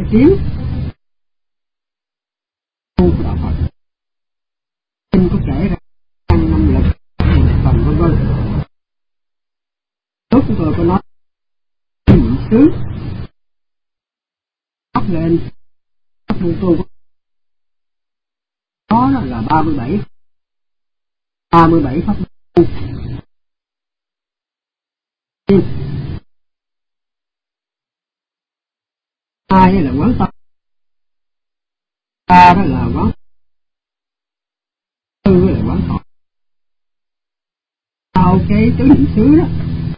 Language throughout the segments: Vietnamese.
tiếng của đạo Phật. Kinh có kể ra năm lực phần vân vân. Lúc chúng tôi có nói nhị xứ bắt lên môn tu đó là 37 pháp môn. Hai là quán tâm, ba đó là quán, tư là quán thọ. Sau cái tứ niệm xứ đó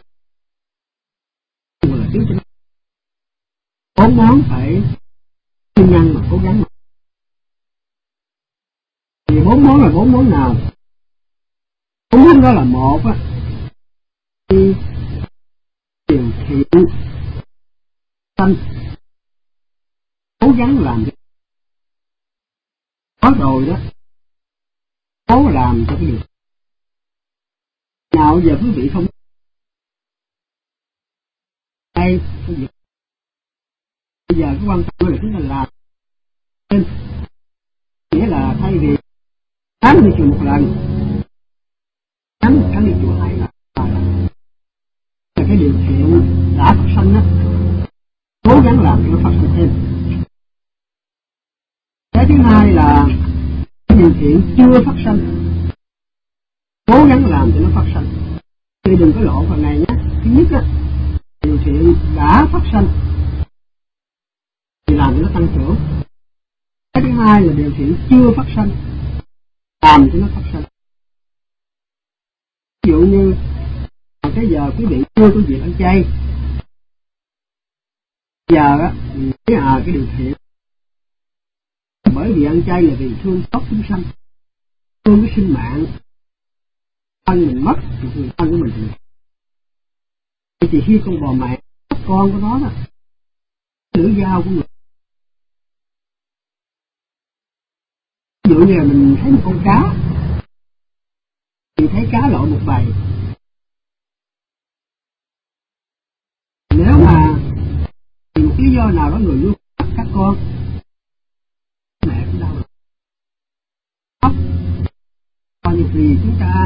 là tứ tinh, 4 món phải siêng năng mà cố gắng. Thì 4 món là 4 món nào? 4 món đó là một á, điều thiện tâm, cố gắng làm có rồi đó, cố làm cho cái điều nào giờ quý vị không đây cái việc bây giờ cái quan trọng là chúng ta làm nên, nghĩa là thay vì 80 triệu một lần, 8 tháng đi chùa 2 lần là cái điều thiện đã phát sanh đó, cố gắng làm cho nó phát sinh thêm. Cái thứ hai là cái điều thiện chưa phát sanh, cố gắng làm cho nó phát sanh. Thì đừng có lộ phần này nhé. Thứ nhất á, điều thiện đã phát sanh thì làm cho nó tăng trưởng. Cái thứ hai là điều thiện chưa phát sanh, làm cho nó phát sanh. Ví dụ như cái giờ quý vị chưa có việc ăn chay, giờ á cái điều thiện, bởi vì ăn chay là vì thương xót chúng sanh, thương cái sinh mạng, thân mình mất thì người thân của mình thì khi con bò mẹ con của nó đó, lưỡi dao của người. Ví dụ như là mình thấy một con cá, mình thấy cá lội một bầy, nếu mà vì một lý do nào đó người nuôi các con, mẹ cũng đau khóc. Còn nhiều khi chúng ta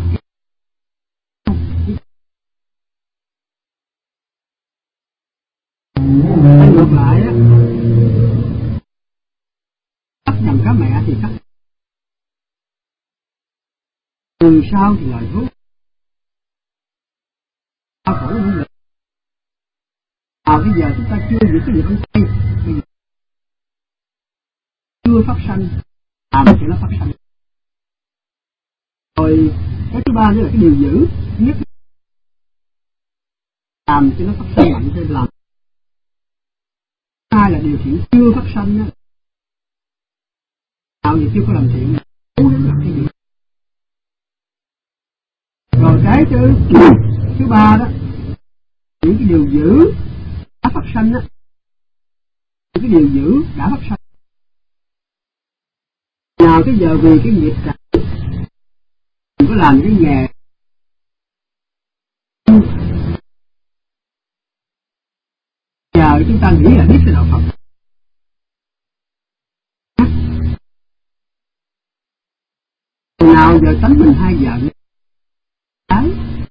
ngược lại á, cắt nhầm cá mẹ thì cắt từ sau thì lời thuốc đau khổ không được. Bây giờ chúng ta chưa giữ cái việc ăn chay, chưa phát sanh, làm cho nó phát sanh. Rồi cái thứ ba nữa là cái điều giữ, nhất làm cho nó phát sanh mạnh thêm làm. Hai là điều thiện chưa phát sanh đó, nào thì chưa có làm thiện, cố gắng làm cái gì. Rồi cái thứ ba đó, những cái điều giữ đã phát sanh đó, những cái điều giữ đã phát sanh. Nào cái giờ vì cái nghiệp cả, đừng có làm cái nghề giờ chúng ta nghĩ là biết cái đạo Phật. Nào giờ tánh mình hay giận cái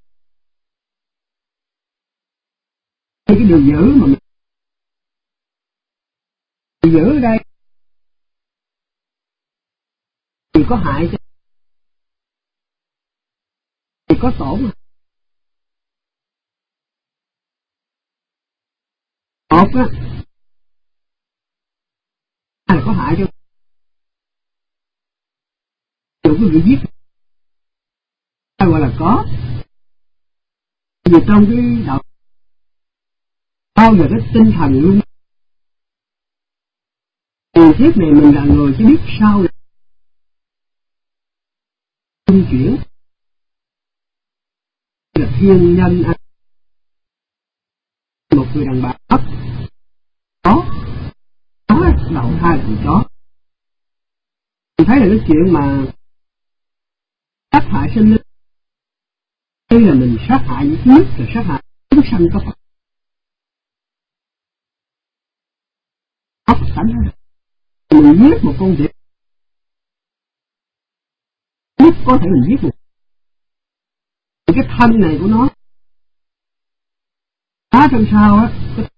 điều giữ mà mình giữ ở đây thì có hại cho, thì có tổn. Một á là có hại cho, dù quý vị giết ta gọi là có. Vì trong cái đạo bao giờ cái tinh thần luôn tiền kiếp này mình là người chỉ biết sao trung chuyển là thiên nhân. Một người đàn bà có đầu thai là chó. Mình thấy là cái chuyện mà sát hại sinh linh, đây là mình sát hại những thứ nhất là sát hại chúng sanh có Phật. óc sẵn hết. Mình giết một con vịt, nhất có thể mình giết một cái thân này của nó. Đá trong sao á,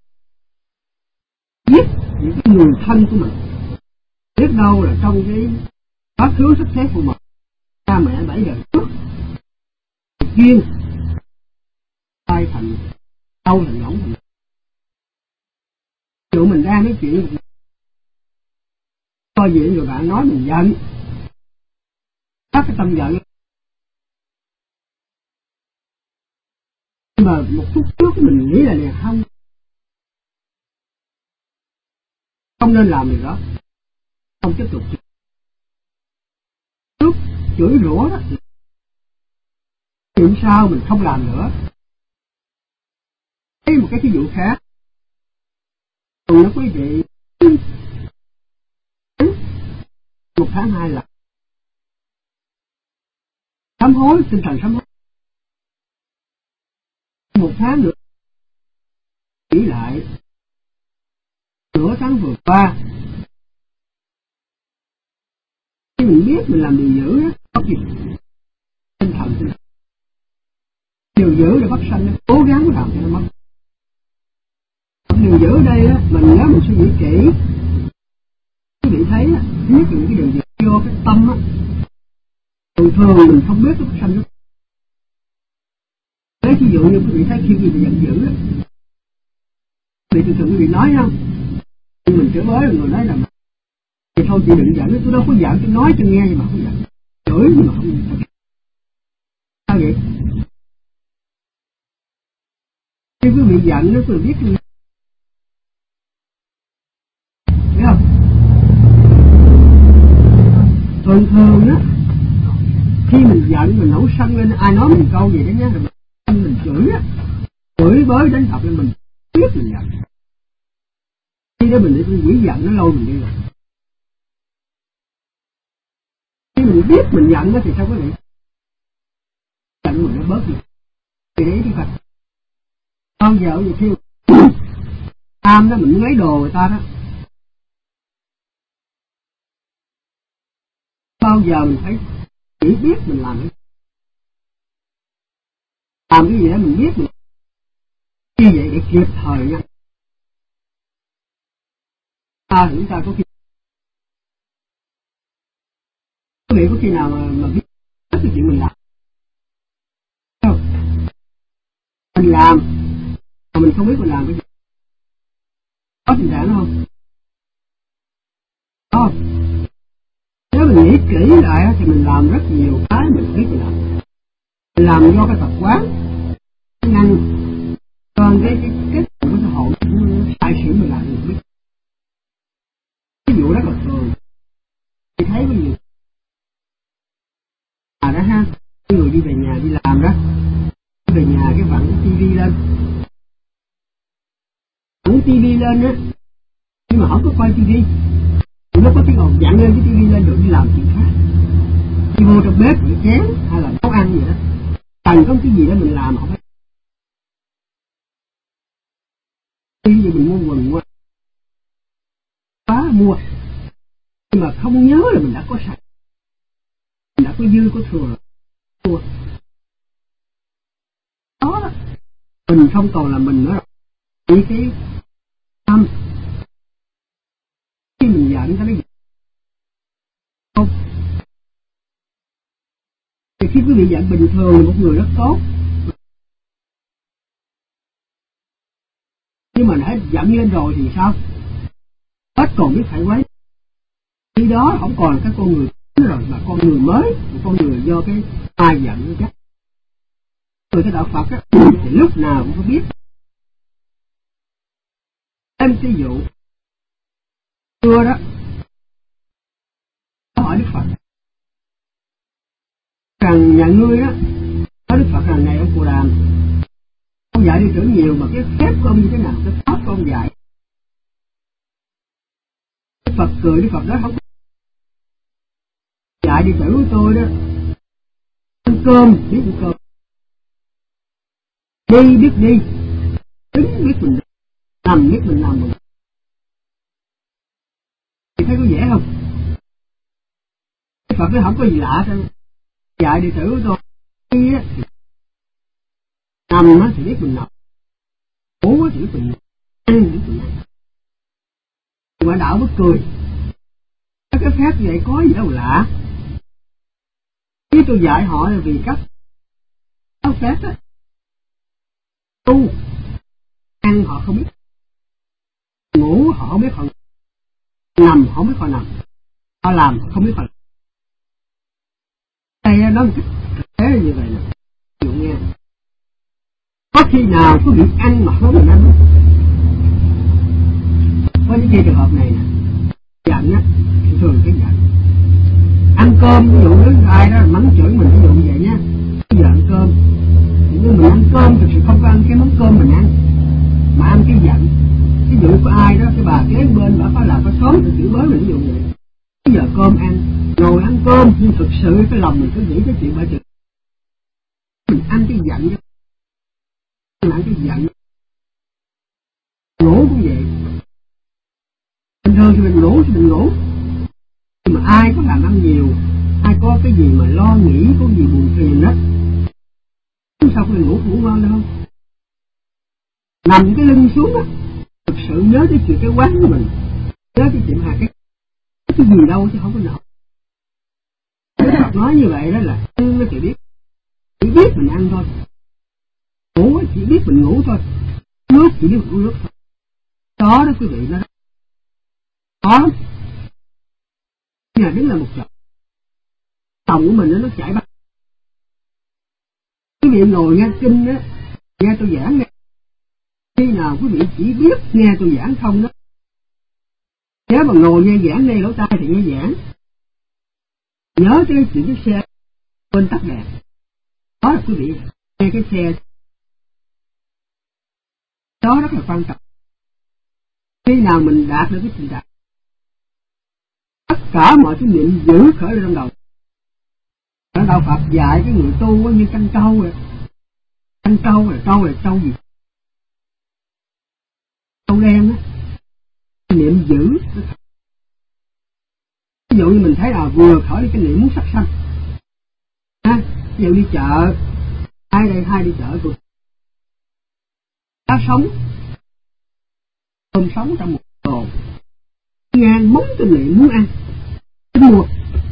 giết những cái người thân của mình. Biết đâu là trong cái quá khứ sắp xếp của mình, cha mẹ 7 đời trước duyên tai thành đau thành ngỗng thành. Dù mình đang nói chuyện coi diện rồi bạn nói mình giận, các cái tâm giận, nhưng mà một phút trước mình nghĩ là này không nên làm điều đó, không tiếp tục trước chửi rủa đó. Chuyện sao mình không làm nữa. Lấy một cái ví dụ khác, còn nó quý vị 1 tháng 2 lần sám hối, tinh thần sám hối. 1 tháng nữa nghĩ lại nửa tháng vừa qua, khi mình biết mình làm điều dữ á, có gì tinh thần điều dữ để bắt sanh, cố gắng làm cho nó mất. Điều dữ ở đây á, nếu mình suy nghĩ kỹ, quý vị thấy á, biết những cái điều gì vô cái tâm á, thường thường mình không biết nó bắt sanh. Lấy ví dụ như quý vị thấy khi quý vị giận dữ á, quý vị thường quý vị nói không, khi mình chửi bới người nói là thì thôi chị đừng giận, tôi đâu có giận, tôi nói cho nghe nhưng mà không giận, chửi nhưng mà không giận. Sao vậy? Khi quý vị giận nó quý vị biết không? Thấy không? Thường thường á, khi mình giận mình nổi sân lên, ai nói mình câu gì đó nhá, rồi mình chửi á, chửi bới đánh đập lên mình biết mình giận. Khi đó mình để con quỷ giận nó lôi mình đi rồi. Khi mình biết mình giận đó thì sao có vậy? Giận mình nó bớt đi. Thì đấy đi Phật. Bao giờ vậy kêu tham đó mình lấy đồ người ta đó. Bao giờ mình phải chỉ biết mình làm cái gì đó mình biết mình như vậy để kịp thời nha. Chúng ta có khi quý vị có khi nào mà biết cái chuyện mình làm không? Mình làm mà mình không biết mình làm cái gì, có tình trạng đó không? Không. Nếu mình nghĩ kỹ lại thì mình làm rất nhiều cái mình biết mình làm. Mình làm do cái tập quán năng, còn cái của xã hội sai sử mình làm mình biết. Ví dụ rất là thường thì thấy cái gì đó ha, cái người đi về nhà đi làm đó, về nhà cái vặn cái tivi lên, vặn tivi lên á, nhưng mà không có coi tivi, nó có cái ngọn dặn lên cái tivi lên rồi đi làm chuyện khác, đi vô trong bếp rửa chén hay là nấu ăn gì đó, cần có cái gì đó mình làm không phải. Ví dụ mình mua quần quá mua, nhưng mà không nhớ là mình đã có sạch, mình đã có dư có thừa mua đó, mình không còn là mình nữa rồi. Vì cái tâm khi mình giận ta nó không, thì khi quý vị giận bình thường là một người rất tốt, nhưng mà đã giận lên rồi thì sao? Hết còn biết phải quấy. Khi đó không còn là cái con người rồi, mà con người mới, một con người do cái ai giận nó chắc. Người cái đạo Phật á, thì lúc nào cũng có biết. Em ví dụ xưa đó, hỏi Đức Phật rằng nhà ngươi đó, nói Đức Phật rằng này ông Phù Đàm, ông dạy đi tưởng nhiều mà cái phép của ông như thế nào, cái pháp của ông dạy. Đức Phật cười, Đức Phật nói không dạy đi tử của tôi đó, ăn cơm biết ăn cơm, đi biết đi, đứng biết mình nằm biết mình nằm. thấy có dễ không? Phật nó không có gì lạ đâu. Dạy đệ tử của tôi nằm á thì biết mình nằm, ngủ thì biết mình ngủ, ăn thì biết mình ăn. Ngoại đạo mới cười. Cái phép như vậy có gì đâu lạ. Khi tôi dạy họ là vì các phép á, tu ăn họ không biết, ngủ họ không biết họ nằm họ không biết họ nằm, họ làm họ không biết họ làm. Đây nó một cách thực tế như vậy nè. Ví dụ nghe, có khi nào có việc ăn mà không mình ăn không? Có những trường hợp này nè, giận á, thường cái giận. Ăn cơm ví dụ đến ai đó mắng chửi mình ví dụ như vậy nhá, bây giờ ăn cơm, nhưng mình ăn cơm thực sự không có ăn cái món cơm mình ăn, mà ăn cái giận. Ví dụ có ai đó, cái bà kế bên bà có làm có xóm thì chửi bới mình ví dụ vậy. Bây giờ cơm ăn, ngồi ăn cơm nhưng thực sự cái lòng mình cứ nghĩ cái chuyện bà chửi. Mình ăn cái giận, mình ăn cái giận. Ngủ cũng vậy. Bình thường thì mình ngủ. Nhưng mà ai có làm ăn nhiều, ai có cái gì mà lo nghĩ, có gì buồn phiền đó, sao mình ngủ ngon đâu. Nằm cái lưng xuống á, thực sự nhớ cái chuyện cái quán của mình, nhớ cái chuyện cái gì đâu chứ không có nổi. Đức Phật nói như vậy đó là ăn nó chỉ biết mình ăn thôi, ngủ chỉ biết mình ngủ thôi, nước chỉ biết mình uống nước thôi. Đó quý vị, nó khó lắm. Nhà đứng là một chỗ, lòng của mình nó chảy bắt. Quý vị ngồi nghe kinh á, nghe tôi giảng nghe. Khi nào quý vị chỉ biết nghe tôi giảng không đó, nếu mà ngồi nghe giảng đây lỗ tai thì nghe giảng, nhớ cái chuyện cái xe quên tắt đèn. Đó là quý vị nghe cái xe đó rất là quan trọng. Khi nào mình đạt được cái trình độ, tất cả mọi cái niệm giữ khởi lên trong đầu. Ở đạo Phật dạy cái người tu như canh trâu vậy. Canh trâu là trâu gì? Trâu đen á. Niệm giữ. Ví dụ như mình thấy là vừa khởi cái niệm muốn sát sanh. Ví dụ đi chợ, hai đi chợ cùng. Cá sống, tôm sống trong một đồ. Ngang móng cái niệm muốn ăn. Tính mua.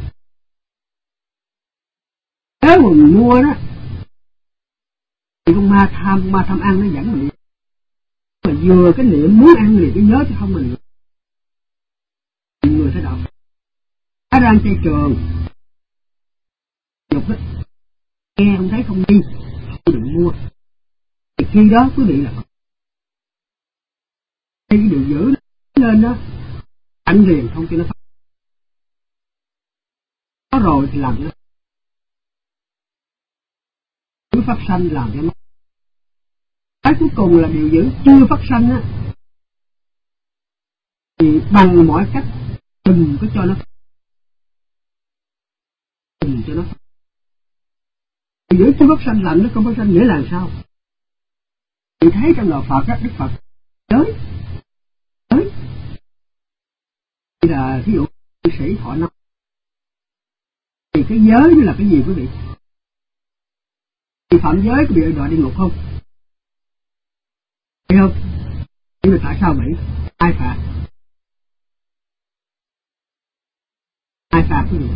Nếu mà mình mua đó, thì con ma tham ăn nó dẫn mình đi. Mà vừa cái niệm muốn ăn thì cái nhớ chứ không mình người sẽ đọc. Cá rang chay trường, dục đó, nghe không thấy không đi, không đừng mua. Thì khi đó quý vị là cái điều giữ lên đó, anh liền không cho nó phát. Có rồi thì làm nó cứ phát sanh làm cho nó. Cái cuối cùng là điều giữ chưa phát sanh á, thì bằng mọi cách đừng có cho nó, đừng cho nó. Điều giữ chưa phát sanh làm nó không phát sanh nghĩa là sao? Thì thấy trong đạo Phật á, Đức Phật tới thì là ví dụ sĩ thọ năm, thì cái giới là cái gì quý vị? Thì phạm giới có bị đọa địa ngục không? Thấy không? Nhưng mà tại sao vậy? Ai phạt? Ai phạt quý vị?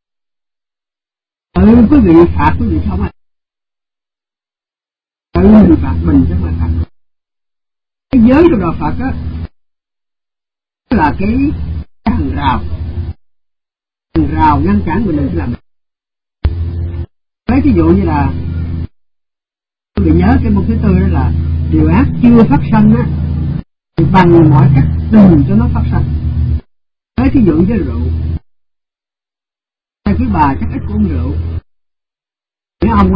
Quý vị phạt quý vị không à? Mình phạt mình chứ không phải phạt. Cái giới trong đạo Phật á là cái hàng rào ngăn cản mình đừng làm. Lấy ví dụ như là quý vị nhớ cái mục thứ tư đó là điều ác chưa phát sanh á, thì bằng mọi cách đừng cho nó phát sanh. Lấy ví dụ với rượu, hai quý bà chắc ít uống rượu, mấy ông á,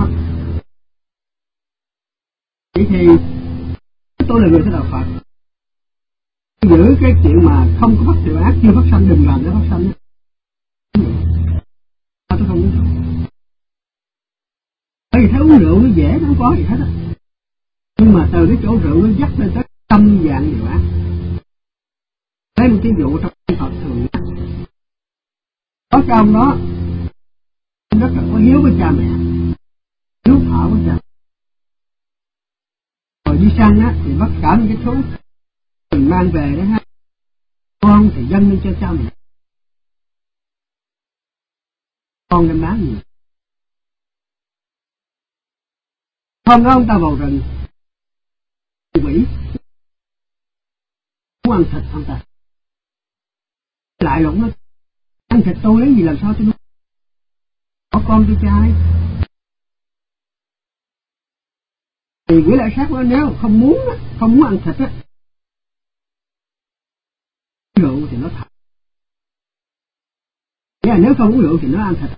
vậy thì tôi là người theo đạo Phật, giữ cái chuyện mà không có phát điều ác chưa phát sanh đừng làm nó phát sanh. Tôi không uống rượu, bởi vì thấy uống rượu nó dễ, nó không có gì hết á. Nhưng mà từ cái chỗ rượu nó dắt lên tới trăm dạng điều ác. Lấy một ví dụ trong Phật thường có cái ông đó rất là có hiếu với cha mẹ, hiếu thảo với cha mẹ. Rồi đi săn á thì bắt cả những cái thú mình mang về đó ha, con thì dâng lên cho cha mẹ, con đem bán nhiều. Hôm đó ông ta vào rừng, quỷ muốn ăn thịt ông ta, lại lụng nó ăn thịt tôi lấy gì làm sao tôi nuôi, có con tôi trai. Thì quỷ lại sát nó, nếu không muốn ăn thịt á, rượu thì nó thật. Nghĩa là nếu không uống rượu thì nó ăn thịt.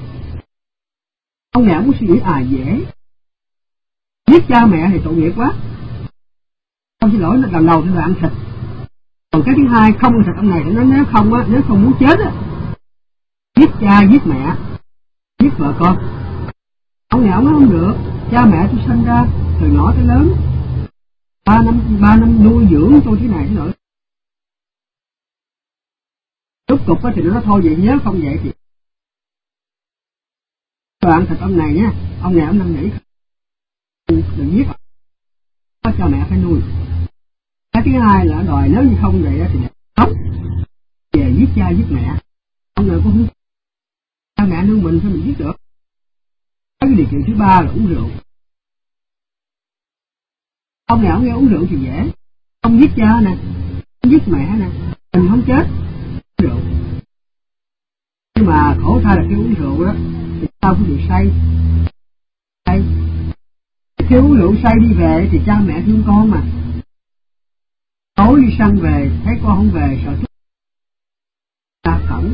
Ông này muốn suy nghĩ dễ, giết cha mẹ thì tội nghiệp quá, không xin lỗi, lần đầu thì là ăn thịt. Còn cái thứ hai không ăn thịt ông này thì nó nếu không muốn chết á, giết cha giết mẹ giết vợ con. Ông này ông nói không được, cha mẹ tôi sinh ra từ nhỏ tới lớn 3 năm nuôi dưỡng tôi thế này thế nọ, rốt cục thì nó thôi vậy, nhớ không vậy thì ăn thịt ông này nhé. Ông này ông năn nỉ đừng giết, có cha mẹ phải nuôi. Cái thứ hai là đòi nếu như không vậy thì sống về giết cha giết mẹ. Ông này cũng không, cha mẹ nuôi mình sao mình giết được. Cái điều kiện thứ ba là uống rượu. Ông này ông nghe uống rượu thì dễ, không giết cha nè, không giết mẹ nè, mình không chết, uống rượu. Nhưng mà khổ thay là khi uống rượu đó thì sao cũng bị say. Khi uống rượu say đi về thì cha mẹ thương con mà, tối đi săn về thấy con không về sợ thuốc ta cổng,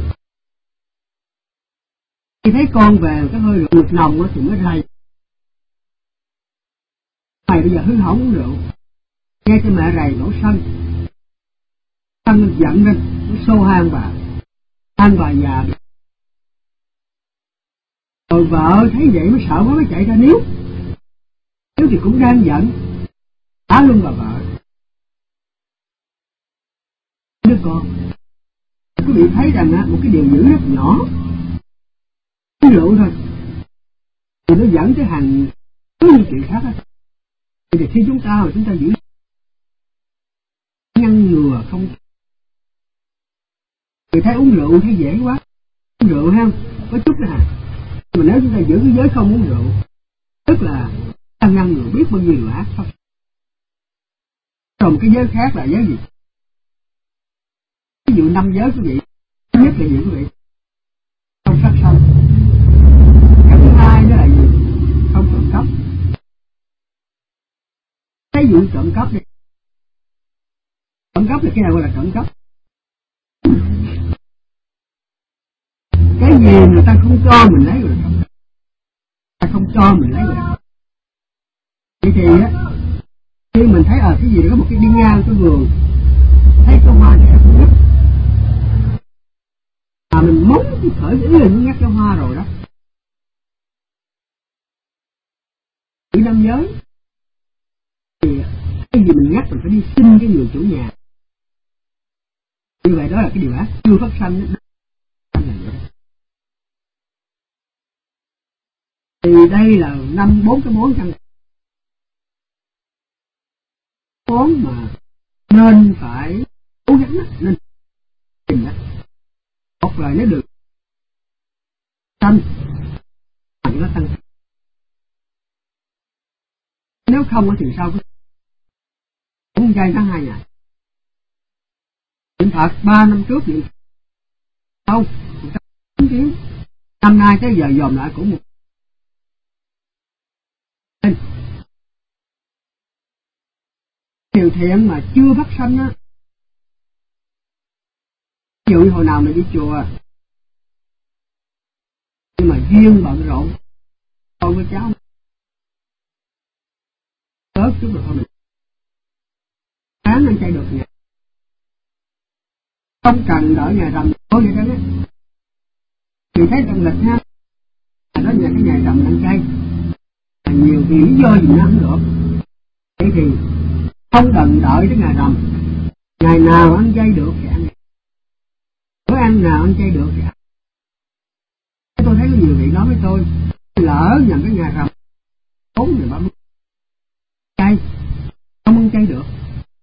khi thấy con về cái hơi rượu ngực nồng thì mới rầy. Mày bây giờ hư hỏng uống rượu, nghe cho mẹ rầy nổi sân giận lên, nó xô hai ông bà già. Rồi vợ thấy vậy mới sợ quá mới chạy ra níu thì cũng đang giận, đá luôn bà vợ. Đứa con quý vị thấy rằng một cái điều dữ rất nhỏ, uống rượu thôi thì nó dẫn tới hàng nhiều chuyện khác á. Thì khi chúng ta giữ ngăn ngừa không, người thấy uống rượu thấy dễ quá, uống rượu ha có chút nè, mà nếu chúng ta giữ cái giới không uống rượu tức là ta ngăn ngừa biết bao nhiêu ác pháp. Còn cái giới khác là giới gì? Ví dụ 5 giới quý vị, thứ nhất là gì quý vị? Không sát sanh. Cái thứ hai đó là gì? Không trộm cắp. Cái vụ trộm cắp đi, trộm cắp là cái nào gọi là trộm cắp? Cái gì người ta không cho mình lấy rồi, người ta không cho mình lấy rồi. Vậy thì á, khi mình thấy cái gì đó có một cái đi ngang cái vườn, thấy cái hoa đẹp nhất, mà mình muốn khởi ý là muốn ngắt cái hoa rồi đó. Chỉ 5 giới thì cái gì mình ngắt mình phải đi xin cái người chủ nhà. Như vậy đó là cái điều ác chưa phát sanh đó. Thì đây là 4 cái món căn món mà nên phải cố gắng nên tìm đó. Một là nếu được tăng thì nó tăng, nếu không thì sao cũng chay tháng 2 ngày. Niệm Phật 3 năm trước niệm không 9 tiếng, năm nay tới giờ dòm lại cũng một điều thiện mà chưa phát sanh á. Ví dụ như hồi nào mình đi chùa nhưng mà duyên bận rộn con với cháu bớt chút rồi thôi mình sáng ăn chay được ngày, không cần đợi ngày rằm thôi vậy đó á. Mình thấy trong lịch ha, đó là cái ngày rằm ăn chay nhiều vì lý do gì nó không được. Vậy thì không cần đợi tới ngày rằm, ngày nào ăn chay được thì ăn, bữa ăn nào ăn chay được thì ăn. tôi thấy có nhiều vị nói với tôi lỡ nhầm cái ngày rằm 4 ngày 30 chay, không ăn chay được.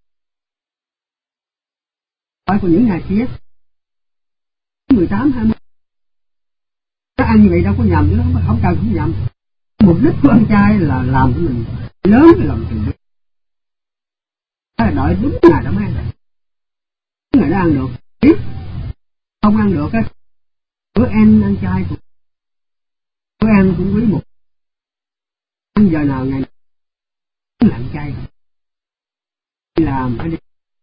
Phải của những ngày kia 18, 20 nó ăn như vậy đâu có nhầm, chứ nó không cần không nhầm. Mục đích của ăn chay là làm cho mình lớn cái lòng từ bi. Đó là đợi đúng ngày đó mới ăn được. Ngày đó ăn được, biết không ăn được á, bữa ăn chay cũng bữa ăn cũng quý một. Ăn giờ nào ngày là ăn chay, đi làm phải đi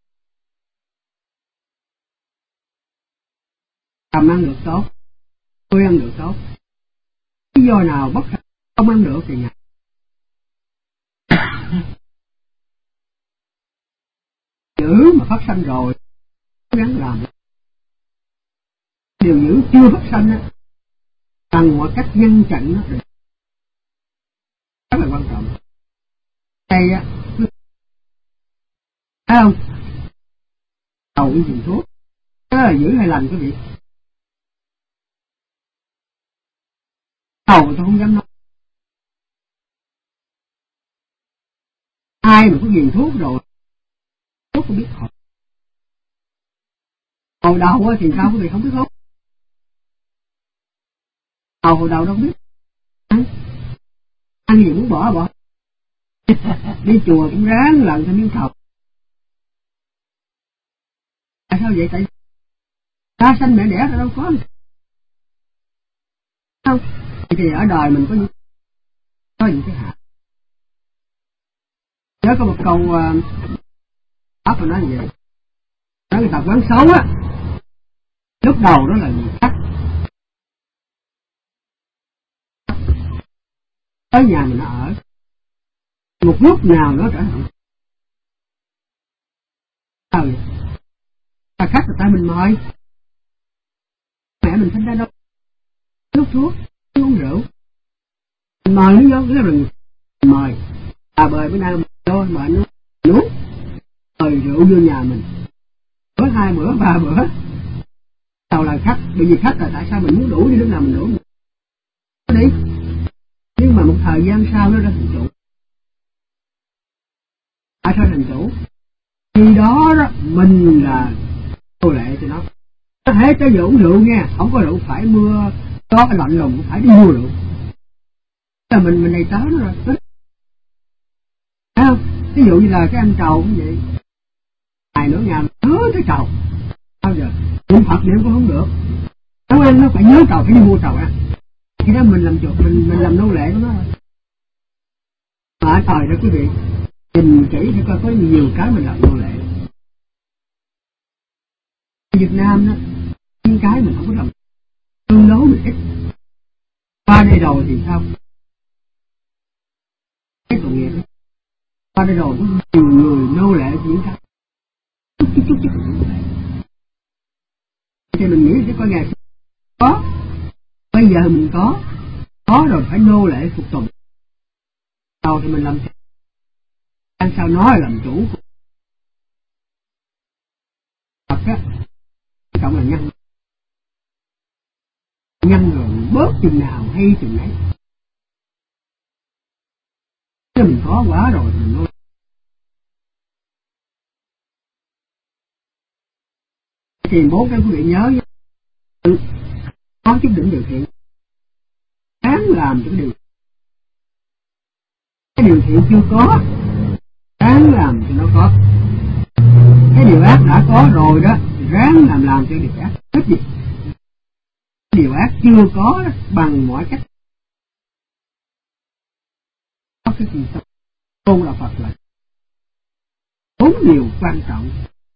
làm ăn được tốt, tôi ăn được tốt. Lý do nào bất khả không ăn được thì ngày giữ mà phát sanh rồi cố gắng làm điều giữ chưa phát sanh á, bằng mọi cách ngăn chặn nó được, rất là quan trọng. Đây á, thấy không? Đầu đi dùng thuốc, đó là giữ hay lành quý vị. Đầu tôi không dám nói. Ai mà có ghiền thuốc rồi, thuốc có biết họ. Hồi đầu thì sao quý vị không biết thuốc. Hồi đầu đâu biết. Ăn gì muốn bỏ. Đi chùa cũng ráng lần cho miếng thầu. Tại sao vậy? Tại ta sanh mẹ đẻ ra đâu có. Không. Thì ở đời mình có những cái hạt. Nhớ có một câu Pháp nói như vậy. Nói người ta quán xấu á, lúc đầu đó là gì khác. Tới nhà mình ở, một lúc nào nó trở thành sao vậy? Ta khách là tại mình mời. Mẹ mình sinh ra đâu hút thuốc, uống rượu. Mình mời nó vô, cái rừng mời. À bời bữa nay vô mời nó nuốt. Mời rượu vô nhà mình. Bữa 2 bữa 3 bữa. Đầu là khách, bởi vì khách là tại sao mình muốn đủ thì lúc nào mình đủ. Nó đi. Nhưng mà một thời gian sau nó ra thành chủ. Tại sao thành chủ? Khi đó mình là nô lệ cho nó. Có thể tới giờ uống rượu nha, không có rượu phải mưa, có cái lạnh lùng phải đi mua rượu. Là mình này tới nó rồi. Thấy không? Ví dụ như là cái ăn trầu cũng vậy. Ngày nữa nhà nhớ tới trầu. Bao giờ? Niệm Phật niệm cũng không được. Nấu ăn nó phải nhớ trầu, phải đi mua trầu ăn. Khi đó mình làm chuột, mình làm nô lệ của nó rồi. Mà ở thời đó quý vị, nhìn kỹ thì coi có nhiều cái mình làm nô lệ. Việt Nam đó, những cái mình không có làm, tương đối mình ít. Qua đây rồi thì sao? Cái tội nghiệp đó. Qua đây rồi có nhiều người nô lệ những cái chút nô lệ. Thì mình nghĩ sẽ coi ngày có, bây giờ mình có rồi phải nô lệ phục tùng. Sau thì mình làm ăn sao nói làm chủ. Thật á, trọng là nhân rồi bớt chừng nào hay chừng nấy. Nếu mình có quá rồi mình nô. Thì 4 cái quý vị nhớ có chút đỉnh điều thiện, đáng làm cho cái điều thiện chưa có, đáng làm cho nó có. Cái điều ác đã có rồi đó, ráng làm cho điều ác hết gì. Điều ác chưa có đó, bằng mọi cách. Có cái gì sao? Tôn là Phật là 4 điều quan trọng.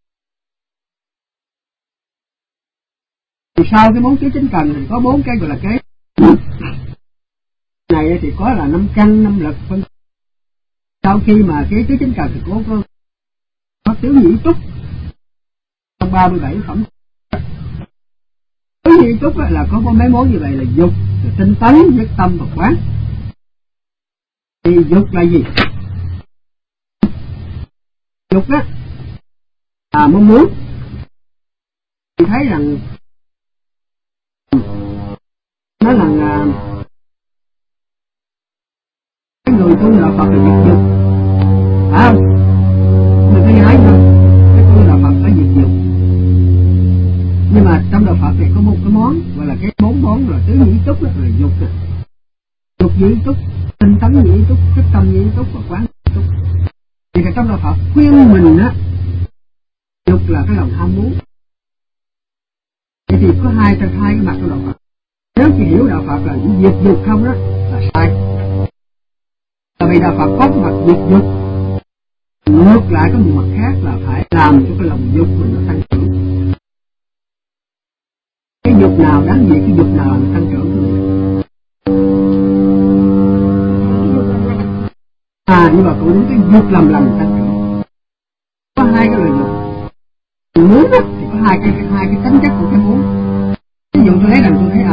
Thì sau cái 4 chữ chính cần thì có 4 cái gọi là cái này thì có là 5 căn 5 lực phân. Sau khi mà cái chữ chính cần thì có tứ nhị túc trong 37 phẩm. Tứ nhị túc là có mấy món như vậy là dục, tinh tấn, nhất tâm và quán. Thì dục là gì? Dục á mong muốn. Thì thấy rằng nó là cái người tu đạo Phật là diệt dục, phải không? Mình có nói không? Cái tu đạo Phật phải diệt dục. Nhưng mà trong đạo Phật này có một cái món gọi là cái bốn món là tứ nhĩ túc, là dục nè, dục nhĩ túc, tinh tấn nhĩ túc, thức tâm nhĩ túc và quán nhĩ túc. Thì trong đạo Phật khuyên mình á, dục là cái lòng ham muốn. Vậy thì có hai cái mặt của đạo Phật. Nếu chỉ hiểu đạo Phật là diệt dục không đó là sai. Tại vì đạo Phật có mặt diệt dục, ngược lại có một mặt khác là phải làm cho cái lòng dục mình nó tăng trưởng. Cái dục nào đáng gì, cái dục nào là tăng trưởng của mình. Nhưng mà cũng cái dục làm lành tăng trưởng. Có hai cái loại dục. Muốn đó, thì có hai cái tính chất của cái muốn. Ví dụ tôi lấy rằng tôi thấy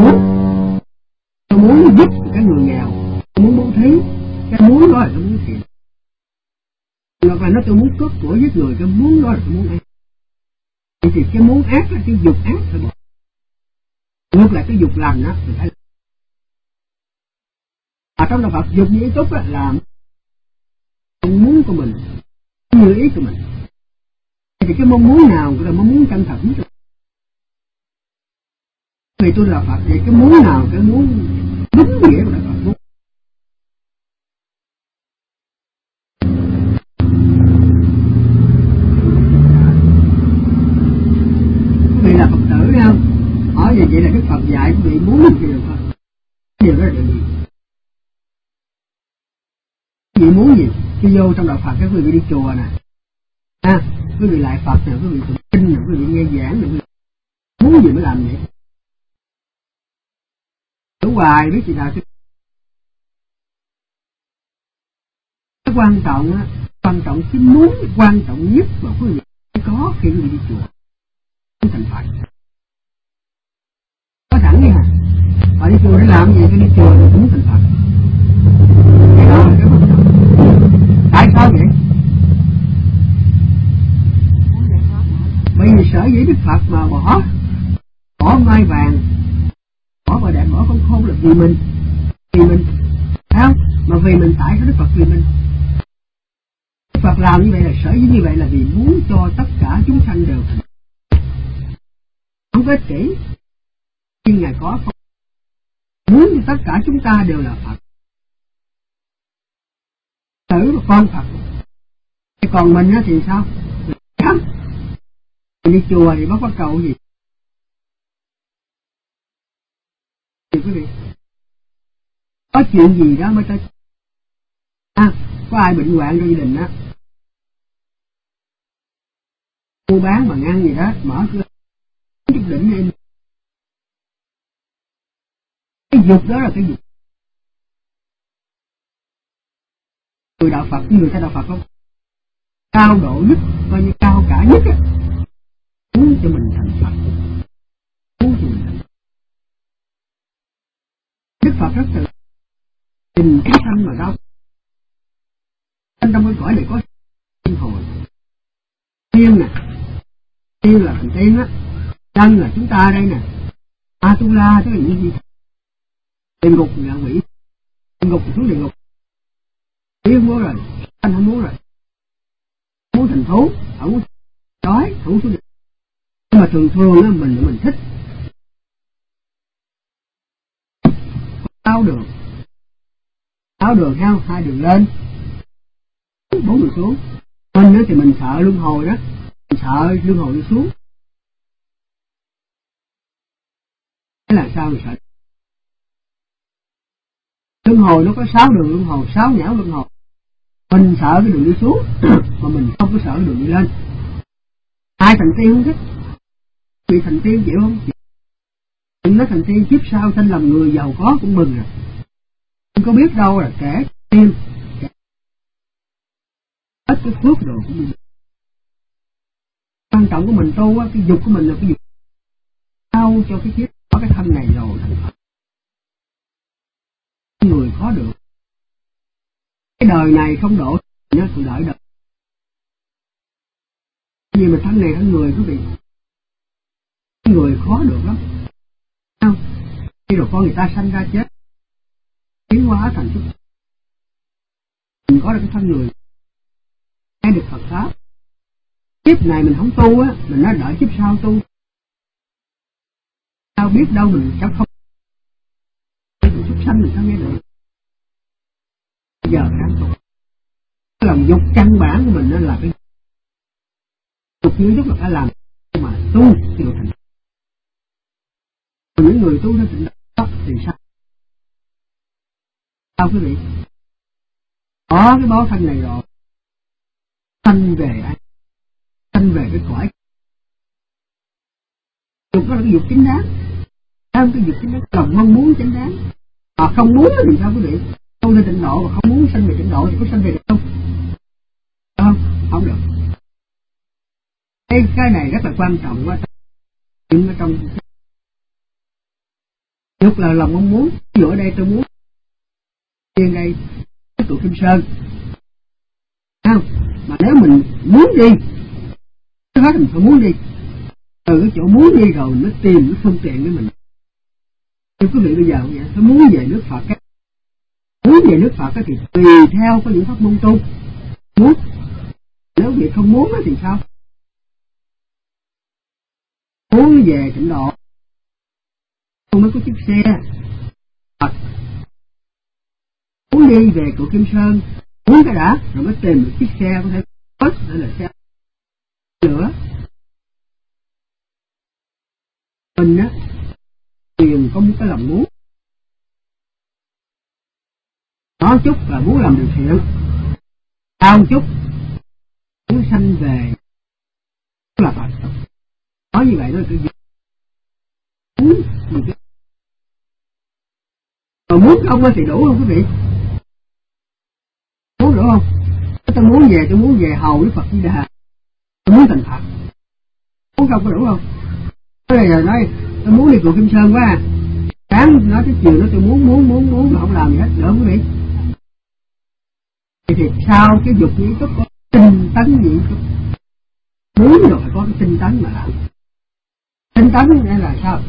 tôi muốn giúp cái người nghèo, tôi muốn bố thí, cái muốn đó là cái muốn thiện. Hoặc là nó tôi muốn cướp của giết người, cái muốn đó là cái muốn ác. Thì cái muốn ác là cái dục ác thôi. Ngược lại cái dục lành đó mình thấy. Trong đạo Phật dục như ý túc là mong muốn của mình, như ý của mình. Thì cái mong muốn nào cũng là mong muốn chân thật nhất. Vì tôi là Phật vậy cái muốn nào cái muốn đúng nghĩa của đạo Phật muốn. Quý vị là Phật tử đấy không? Hỏi vậy là Đức Phật dạy quý vị muốn gì được không? Điều đó là điều gì? Quý vị muốn gì? Khi vô trong đạo Phật các quý vị đi chùa nè, quý vị lại Phật nè, quý vị tụng kinh nè, quý vị nghe giảng nè, quý vị muốn gì mới làm vậy? Ở hoài biết gì nào chứ? Cái quan trọng cái muốn quan trọng nhất mà quý vị có khi quý vị đi chùa, không thành Phật. Có sẵn đi hả? Họ đi chùa để làm gì? Phải đi chùa để muốn thành Phật. Cái đó là cái quan trọng. Tại sao vậy? Bởi vì sở dĩ Đức Phật mà bỏ ngai vàng, bỏ bờ đẹp, bỏ con khôn là vì mình, thấy không? Mà vì mình tại sao Đức Phật vì mình? Đức Phật làm như vậy là sở dĩ như vậy là vì muốn cho tất cả chúng sanh đều không có ích kỷ. Nhưng Ngài có không? Muốn cho tất cả chúng ta đều là Phật, tử và con Phật. Còn mình thì sao? Mình đi chùa thì bắt cầu gì? Thì quý vị có chuyện gì đó mới tới. Có ai bệnh hoạn trong gia đình á, mua bán bằng ăn gì đó, mở cửa chút đỉnh em. Cái dục đó là cái dục. Người đạo Phật, người theo đạo Phật không cao độ nhất, coi như cao cả nhất á, muốn cho mình thành Phật, muốn cho mình thành Phật. Đức Phật rất tự tình cái sanh mà đâu trong cái cõi này có tiên hồi, tiên nè, tiên là thành tiên á, nhân là chúng ta đây nè, Atula tức là những gì, địa ngục ngạ quỷ, địa ngục xuống địa ngục, tiên muốn rồi, anh không muốn rồi, muốn thành thú, không muốn đói, không muốn xuống địa. Nhưng mà thường á mình thích áo đường theo hai đường lên, bốn đường xuống. Mình nữa thì mình sợ luân hồi đó, mình sợ luân hồi đi xuống. Thế là sao mình sợ? Luân hồi nó có 6 đường luân hồi, 6 nhão luân hồi. Mình sợ cái đường đi xuống mà mình không có sợ cái đường đi lên. Ai thành tiên không thích? Bị thành tiên chịu không? Đừng nói thành tiên kiếp sau sinh làm người giàu có cũng mừng rồi. Không có biết đâu là kẻ tiên, hết cái phước đồ của mình. Quan trọng của mình tu á, cái dục của mình là cái dục sao cho cái kiếp có cái thân này rồi thành Phật. Người khó được. Cái đời này không độ nhớ tôi đợi đời. Vì mà thân này thân người quý vị, người khó được lắm. Không? Thì rồi con người ta sanh ra chết, tiến hóa thành súc. Mình có được cái thân người, nghe được Phật pháp. Kiếp này mình không tu á, mình nói đợi kiếp sau tu. Sao biết đâu mình sẽ không súc sanh mình sao nghe được. Bây giờ đang tu. Cái lòng dục căn bản của mình đó là cái dục như lúc là phải làm mà tu thì được thành. Những người tu theo tịnh độ thì sao? Sao quý vị? Có cái báo thân này rồi, sanh về ai? Sanh về cái cõi. Dục đó là cái dục chính đáng. Không cái dục chính đáng, lòng mong muốn chính đáng. Mà không muốn thì sao quý vị? Tu theo tịnh độ mà không muốn sanh về tịnh độ thì có sanh về được không? Không, không được. Cái này rất là quan trọng quá. Nhưng ở trong dục là lòng mong muốn. Ví dụ ở đây tôi muốn trên đây cái tụ Kim Sơn, không? Mà nếu mình muốn đi, trước hết mình phải muốn đi. Từ cái chỗ muốn đi rồi mình mới tìm cái phương tiện để mình. Thưa quý vị bây giờ vậy, tôi muốn về nước Phật ấy. Muốn về nước Phật ấy thì tùy theo có những pháp môn tu. Muốn. Nếu vậy không muốn thì sao? Muốn về tịnh độ, không mới có chiếc xe. Phật. Muốn đi về cựu Kim Sơn, muốn cái đã, rồi mới tìm một chiếc xe có thể bus hay là xe lửa. Mình á, tiền có một cái lòng muốn. Có chút là muốn làm điều thiện, cao chút muốn sanh về là Phật. Nói như vậy đó là cái gì? Muốn gì cái? Mà muốn không thì đủ không quý vị? Muốn đủ không? Tôi muốn về hầu với Phật Di Đà. Tôi muốn thành Phật. Muốn không có đủ không? Bây giờ nói tôi muốn đi cựu Kim Sơn quá à. Sáng nói tới chiều nói tôi muốn mà không làm gì hết, được quý vị? Thì sao cái dục nhĩ túc có tinh tấn nhĩ túc? Muốn rồi phải có cái tinh tấn mà làm. Tinh tấn đây là sao?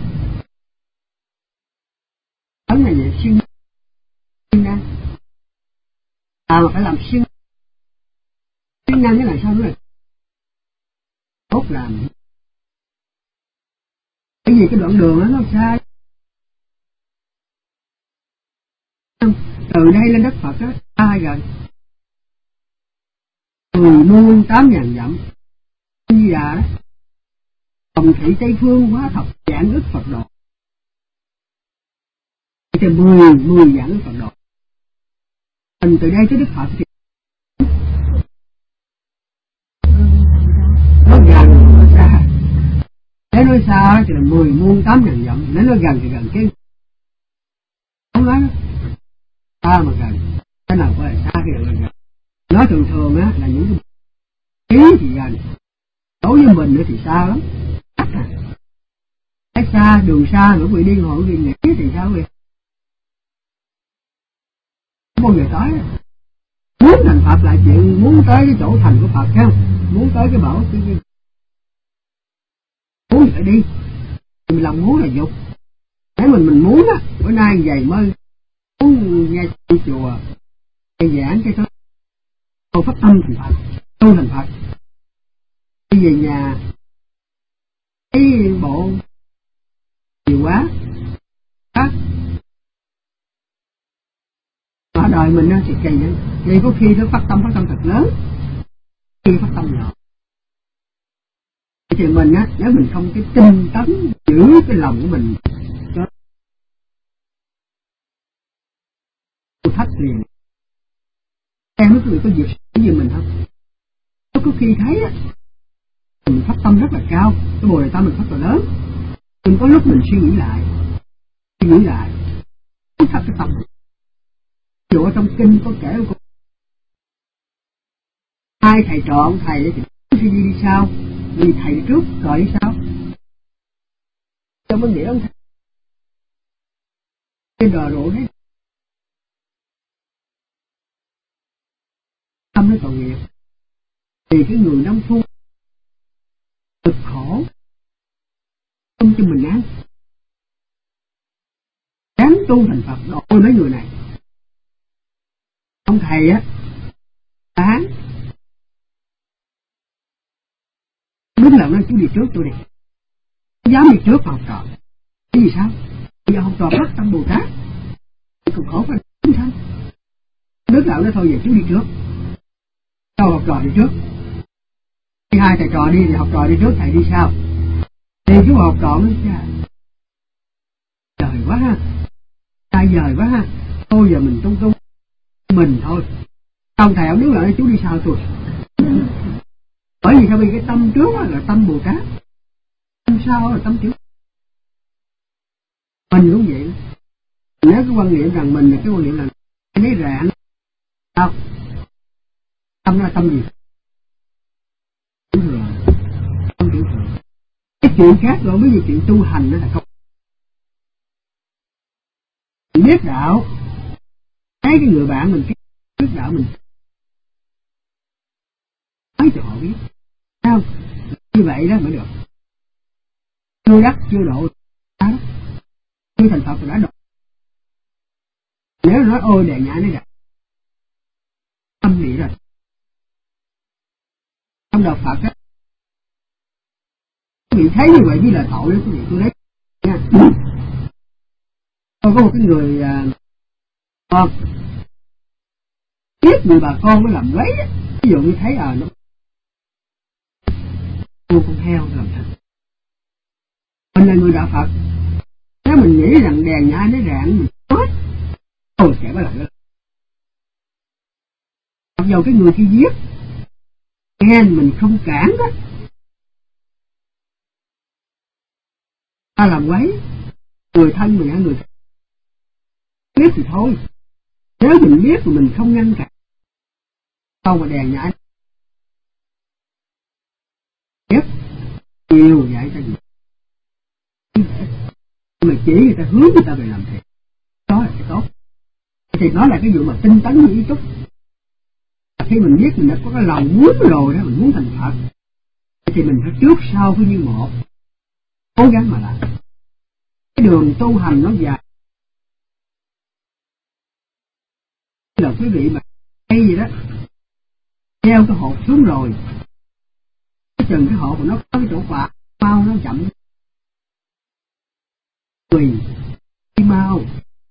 Tấn là gì? Siêng năng. Mà phải làm siêng năng cái là sao nữa? Tốt làm. Bởi vì cái đoạn đường đó nó xa. Từ đây lên đất Phật á, xa gần 10 muôn 8.000 dặm. Di Đà đó, Hồng thị Tây Phương hóa thập giảng ức Phật độ. Thì 10 giảng ức Phật độ. Mình từ đây tới Đức Phật thì nó gần nó xa. Nếu nói xa thì là 10 muôn 8.000 dặm. Nếu nó gần thì gần cái không nói xa mà gần. Cái nào có là xa cái nào là gần. Nói thường thường á là những cái ý thì gần, đối với mình nữa thì xa lắm. Cái xa đường xa nữa quý đi ngồi quý nghĩ thì sao vậy? Không bao giờ tới. Muốn thành Phật là chuyện muốn tới cái chỗ thành của Phật không? Muốn tới cái bảo cái muốn thì phải đi. Mình lòng muốn là dục. Nếu mình muốn á, bữa nay vậy mới muốn nghe chùa nghe giảng cái đó câu phát tâm thành Phật, tu thành Phật. Đi về nhà cái bộ nhiều quá á, ở đời mình thì kỳ vậy. Vậy có khi nó phát tâm thật lớn, khi phát tâm nhỏ. Thì mình á, nếu mình không cái tinh tấn giữ cái lòng của mình cho thách liền, em có người có dịp gì mình không? Nó có khi thấy á, mình phát tâm rất là cao, cái bồ đề tâm mình rất là lớn, nhưng có lúc mình suy nghĩ lại, thắt cái tâm. Ví dụ ở trong kinh có kể có hai thầy trọn thầy thì đi sau, vì thầy đi trước rồi đi sau. Trong cái nghĩa ông thầy trên đò rộ đấy, tâm nó tội nghiệp, thì cái người nông phu cực khổ không cho mình ăn, tu thành Phật độ mấy người này. Ông thầy á, sáng đúng là nói chú đi trước tôi đi, dám đi trước học trò. Cái gì sao? Bây giờ học trò rất tâm Bồ Tát, cực khổ phải chúng sanh. Đức đạo nói thôi giờ chú đi trước, cho học trò đi trước. Khi hai thầy trò đi thì học trò đi trước, thầy đi sau. Thì chú học trò nói cha, trời quá ha, ta dời quá ha, thôi giờ mình tu mình thôi. Ông thầy ông đứng lại chú đi sau tôi. Bởi vì sao? Vì cái tâm trước là tâm Bồ Tát, tâm sau là tâm chữ. Mình cũng vậy. Nếu cái quan niệm rằng mình là cái quan niệm là lấy rạng sao? Tâm là tâm gì? Đúng rồi, tâm chữ thường. Cái chuyện khác rồi, mấy chuyện tu hành đó là không. Mình biết đạo, thấy cái người bạn mình biết đạo mình nói cho họ biết, sao? Như vậy đó mới được. Chưa đắc chưa độ, chưa thành Phật rồi đã độ. Nếu nói ôi đề nhã nó gặp tâm địa rồi. Trong đạo Phật á, quý vị thấy như vậy như là tội đó quý vị, tôi thấy nha. Tôi có một cái người con biết người bà con nó làm lấy á, ví dụ như thấy nó mua con heo nó làm sao. Mình là người đạo Phật, nếu mình nghĩ rằng đèn nhã nó rạng mình nói tôi sẽ có làm đó. Mặc dù cái người kia giết nghe mình không cản đó, ta làm quấy người thân mình hay người biết thì thôi. Nếu mình biết mà mình không ngăn cản, đâu mà đèn nhã biết nhiều dạy ta gì mà chỉ người ta hướng người ta về làm thiệt, đó là cái tốt. Thì nó là cái vụ mà tinh tấn như ý túc. Khi mình biết mình đã có cái lòng muốn rồi đó, mình muốn thành Phật, thì mình phải trước sau với như một, cố gắng mà làm. Cái đường tu hành nó dài, là quý vị mà hay gì đó treo cái hộp xuống rồi, cái chừng cái hộp của nó có cái chỗ quạt mau nó chậm tùy cái mau.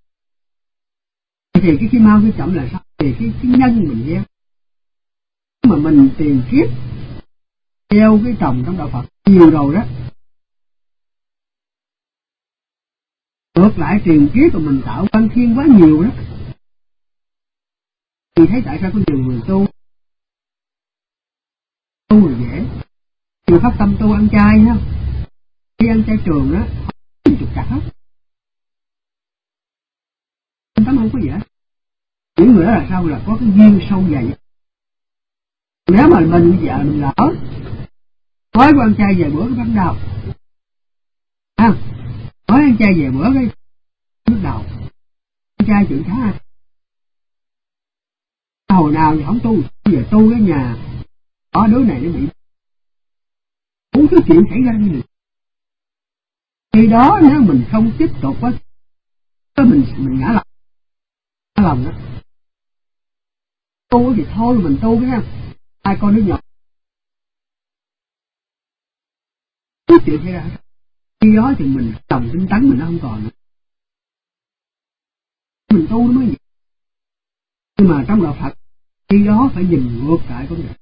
Thì cái mau cái chậm là sao? Thì cái nhân mình gieo, mà mình tiền kiếp gieo cái trồng trong đạo Phật nhiều rồi đó, ngược lại tiền kiếp của mình tạo quan thiên quá nhiều đó. Thì thấy tại sao có nhiều người tu là dễ, nhiều phát tâm tu ăn chay ha, khi ăn chay trường đó trục chặt hết, tâm không có dễ. Những người đó là sao? Là có cái duyên sâu dày. Nếu mà mình vợ mình lỡ nói con trai về bữa cái bắt đầu nói ăn chay về bữa cái bắt đầu ăn chay chuyện khác. Hồi nào thì không tu, bây giờ tu cái nhà ở đứa này nó bị muốn cái chuyện xảy ra như này. Khi đó nếu mình không tiếp tục á, mình ngã lòng đó. Tu thì thôi mình tu cái ha, hai con đứa nhỏ cái chuyện xảy ra. Khi đó thì mình lòng tinh tấn mình nó không còn nữa, mình tu nó mới vậy. Nhưng mà trong đạo Phật khi đó phải nhìn ngược lại vấn đề.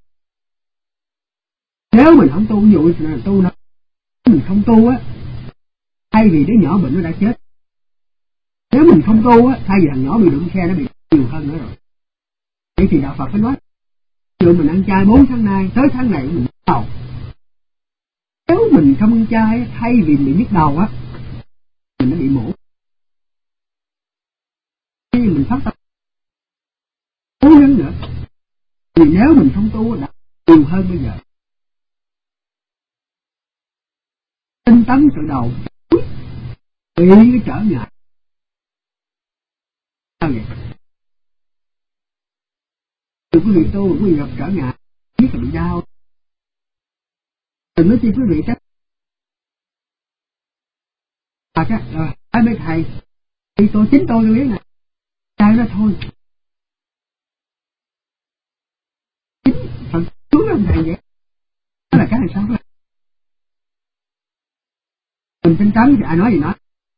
Nếu mình không tu, ví dụ như là tu nó, mình không tu á, thay vì đứa nhỏ bệnh nó đã chết. Nếu mình không tu á, thay vì thằng nhỏ bị đụng xe nó bị nhiều hơn nữa rồi. Vậy thì đạo Phật phải nói, ví dụ mình ăn chay 4 tháng nay, tới tháng này mình nhức đầu. Nếu mình không ăn chay, thay vì bị nhức đầu á, mình nó bị mổ. Khi mình phát tâm cố gắng nữa, thì nếu mình không tu đã nhiều hơn bây giờ. Tinh tấn từ đầu bị cái trở ngại. Sao vậy? Từ quý vị tu, quý vị gặp trở ngại, biết là bị đau. Đừng nói chi quý vị chắc. Rồi, mấy thầy, đi chính tôi biết này, trai nó thôi. Chính Phật xuống ông thầy vậy, đó là cái này sao đó. Mình tinh tấn thì ai nói gì nói,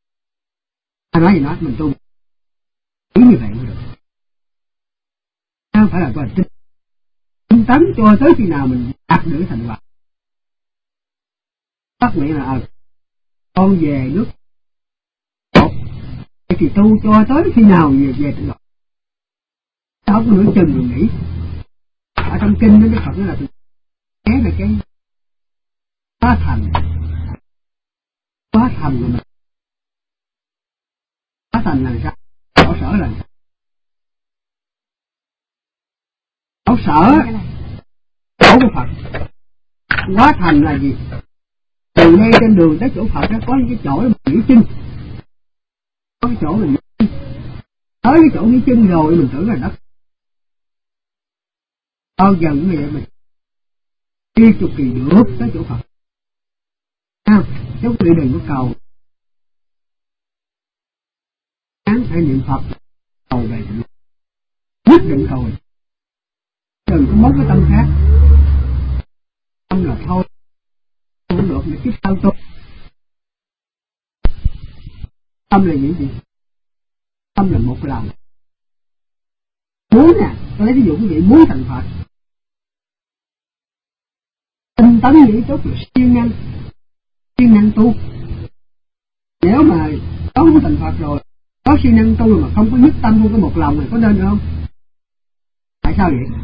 mình tu ý như vậy mới được. Không phải là gọi tinh tấn cho tới khi nào mình đạt được thành quả. Bắt nguyện là con về nước một thì tu cho tới khi nào về tận độ. Không có nửa chừng mình nghĩ. Ở trong kinh đó Đức Phật nói là cái là cái hóa thành là mình. Hóa thành là sao? Khổ sở là sao? Khổ sở khổ của Phật. Hóa thành là gì? Từ đây trên đường tới chỗ Phật nó có những cái chỗ nghỉ chân, có cái chỗ mình nghỉ, tới cái chỗ nghỉ chân rồi mình tưởng là đất. Bao giờ cũng vậy, mình đi chục kỳ được tới chỗ Phật. Sao? Chứ quý vị đừng có cầu hãy niệm Phật cầu về quyết định cầu, đừng có mốt cái tâm khác. Tâm là thôi không được để kiếp sau tu. Tâm là những gì? Tâm là một lòng muốn nè. Tôi lấy ví dụ quý vị muốn thành Phật, tinh tấn nghĩ tốt là siêng năng tu. Nếu mà có muốn thành Phật rồi, có siêng năng tu mà không có nhất tâm, không có một lòng này, có nên được không? Tại sao vậy?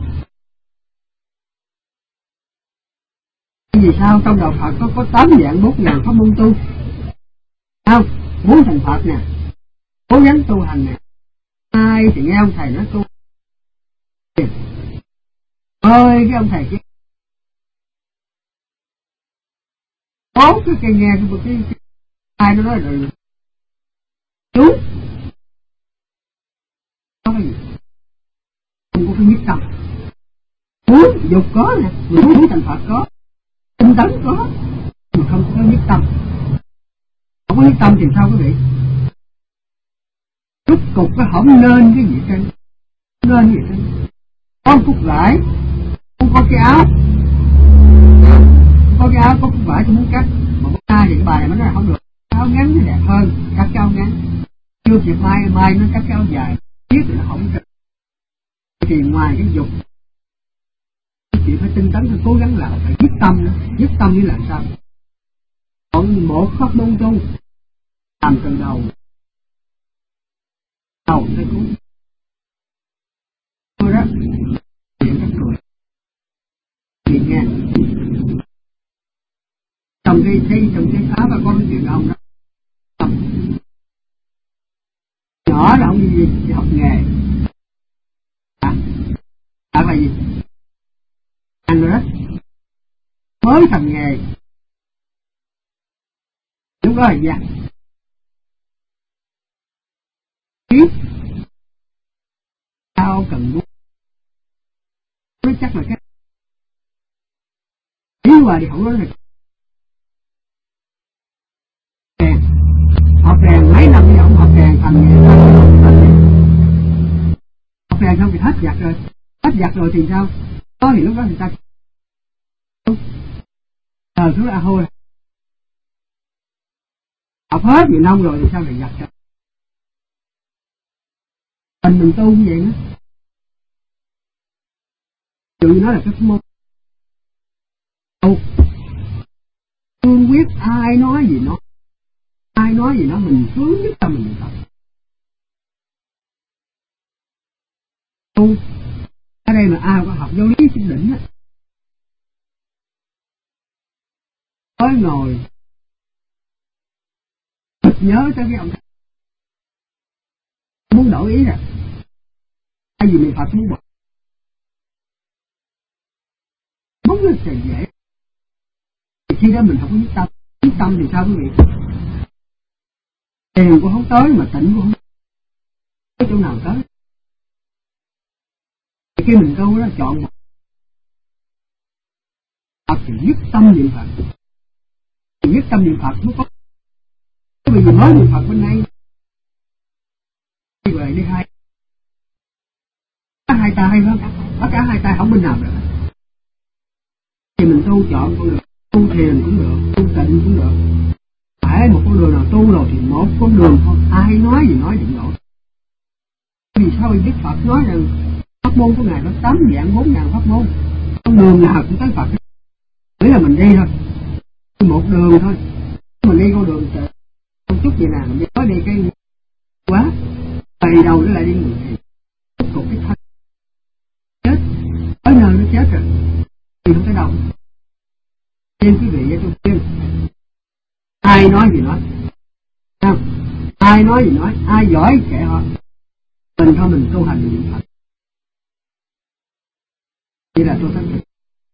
Vì sao trong đạo Phật có 8 dạng 4.000 pháp môn tu? Không, muốn thành Phật nè, cố gắng tu hành nè. Ai thì nghe ông thầy nói tu, ơi cái ông thầy kia tốt cái nghe cái ai nó nói rồi chú có cái gì không có cái nhất tâm. Muốn dục có nè, muốn thành Phật có, tinh tấn có, mà không có nhất tâm. Không có nhất tâm thì sao quý vị? Rốt cục nó không nên cái gì trên, nên gì trên. Có cúc vải, không có cái áo, có cái áo có cúc vải tôi muốn cắt, mà bữa nay thì cái bài này nó nói là không được, áo ngắn nó đẹp hơn, cắt cái áo ngắn. Chưa kịp mai nó cắt cái áo dài, biết là nó không được. Thì ngoài cái dục, chị phải tinh tấn, phải cố gắng làm, phải nhất tâm nữa. Nhất tâm như làm sao? Còn một pháp môn tu làm từ đầu tới cuối. Thôi đó, chuyện các người thì nghe trong cái phá và con chuyện ông đó nhỏ là ông đi học nghề là gì anh rồi đó, mới thành nghề lúc đó là gì biết sao cần muốn nó chắc là cái ý qua đi không nói là rèn học rèn mấy năm thì ông học rèn thành nghề học rèn xong thì hết giặt rồi thì sao? Đó thì lúc đó người ta xuống là hôi học hết nhiều năm rồi thì sao lại giặt cho mình tu như vậy nữa. Tự nó là cái môn tu cương quyết, ai nói gì nó mình hướng nhất tâm mình tập tu. Ở đây mà ai có học giáo lý trên đỉnh á, tới ngồi nhớ tới cái ông muốn đổi ý rồi, tại vì mình Phật muốn bỏ muốn nó thì dễ. Thì khi đó mình không có nhất tâm thì sao quý vị? Tiền cũng không tới mà tỉnh cũng không tới chỗ nào tới. Thì khi mình tu đó chọn một Phật thì nhất tâm niệm Phật, thì nhất tâm niệm Phật mới có. Bây giờ mới niệm Phật bên đây đi hai tay không, tất cả hai tay không bên nào được. Thì mình tu chọn con đường, tu thiền cũng được, tu tịnh cũng được. Phải một con đường nào tu rồi thì một con đường thôi, ai nói gì nói đừng nổi. Vì sao Đức Phật nói rằng pháp môn của Ngài có 8 vạn 4 ngàn pháp môn, con đường nào cũng tới Phật. Chỉ là mình đi thôi, một đường thôi. Mình đi con đường một chút vậy nào, mình nói đi cái quá, từ đầu nó lại đi ngược thì cuối cùng cái thân chết, tới nơi nó chết rồi, thì không tới đâu. Nên quý vị tôi khuyên, ai nói gì nói, không? Ai nói gì nói, ai giỏi kệ họ, mình thôi mình tu hành niệm Phật. Vậy là tôi thắng truyện.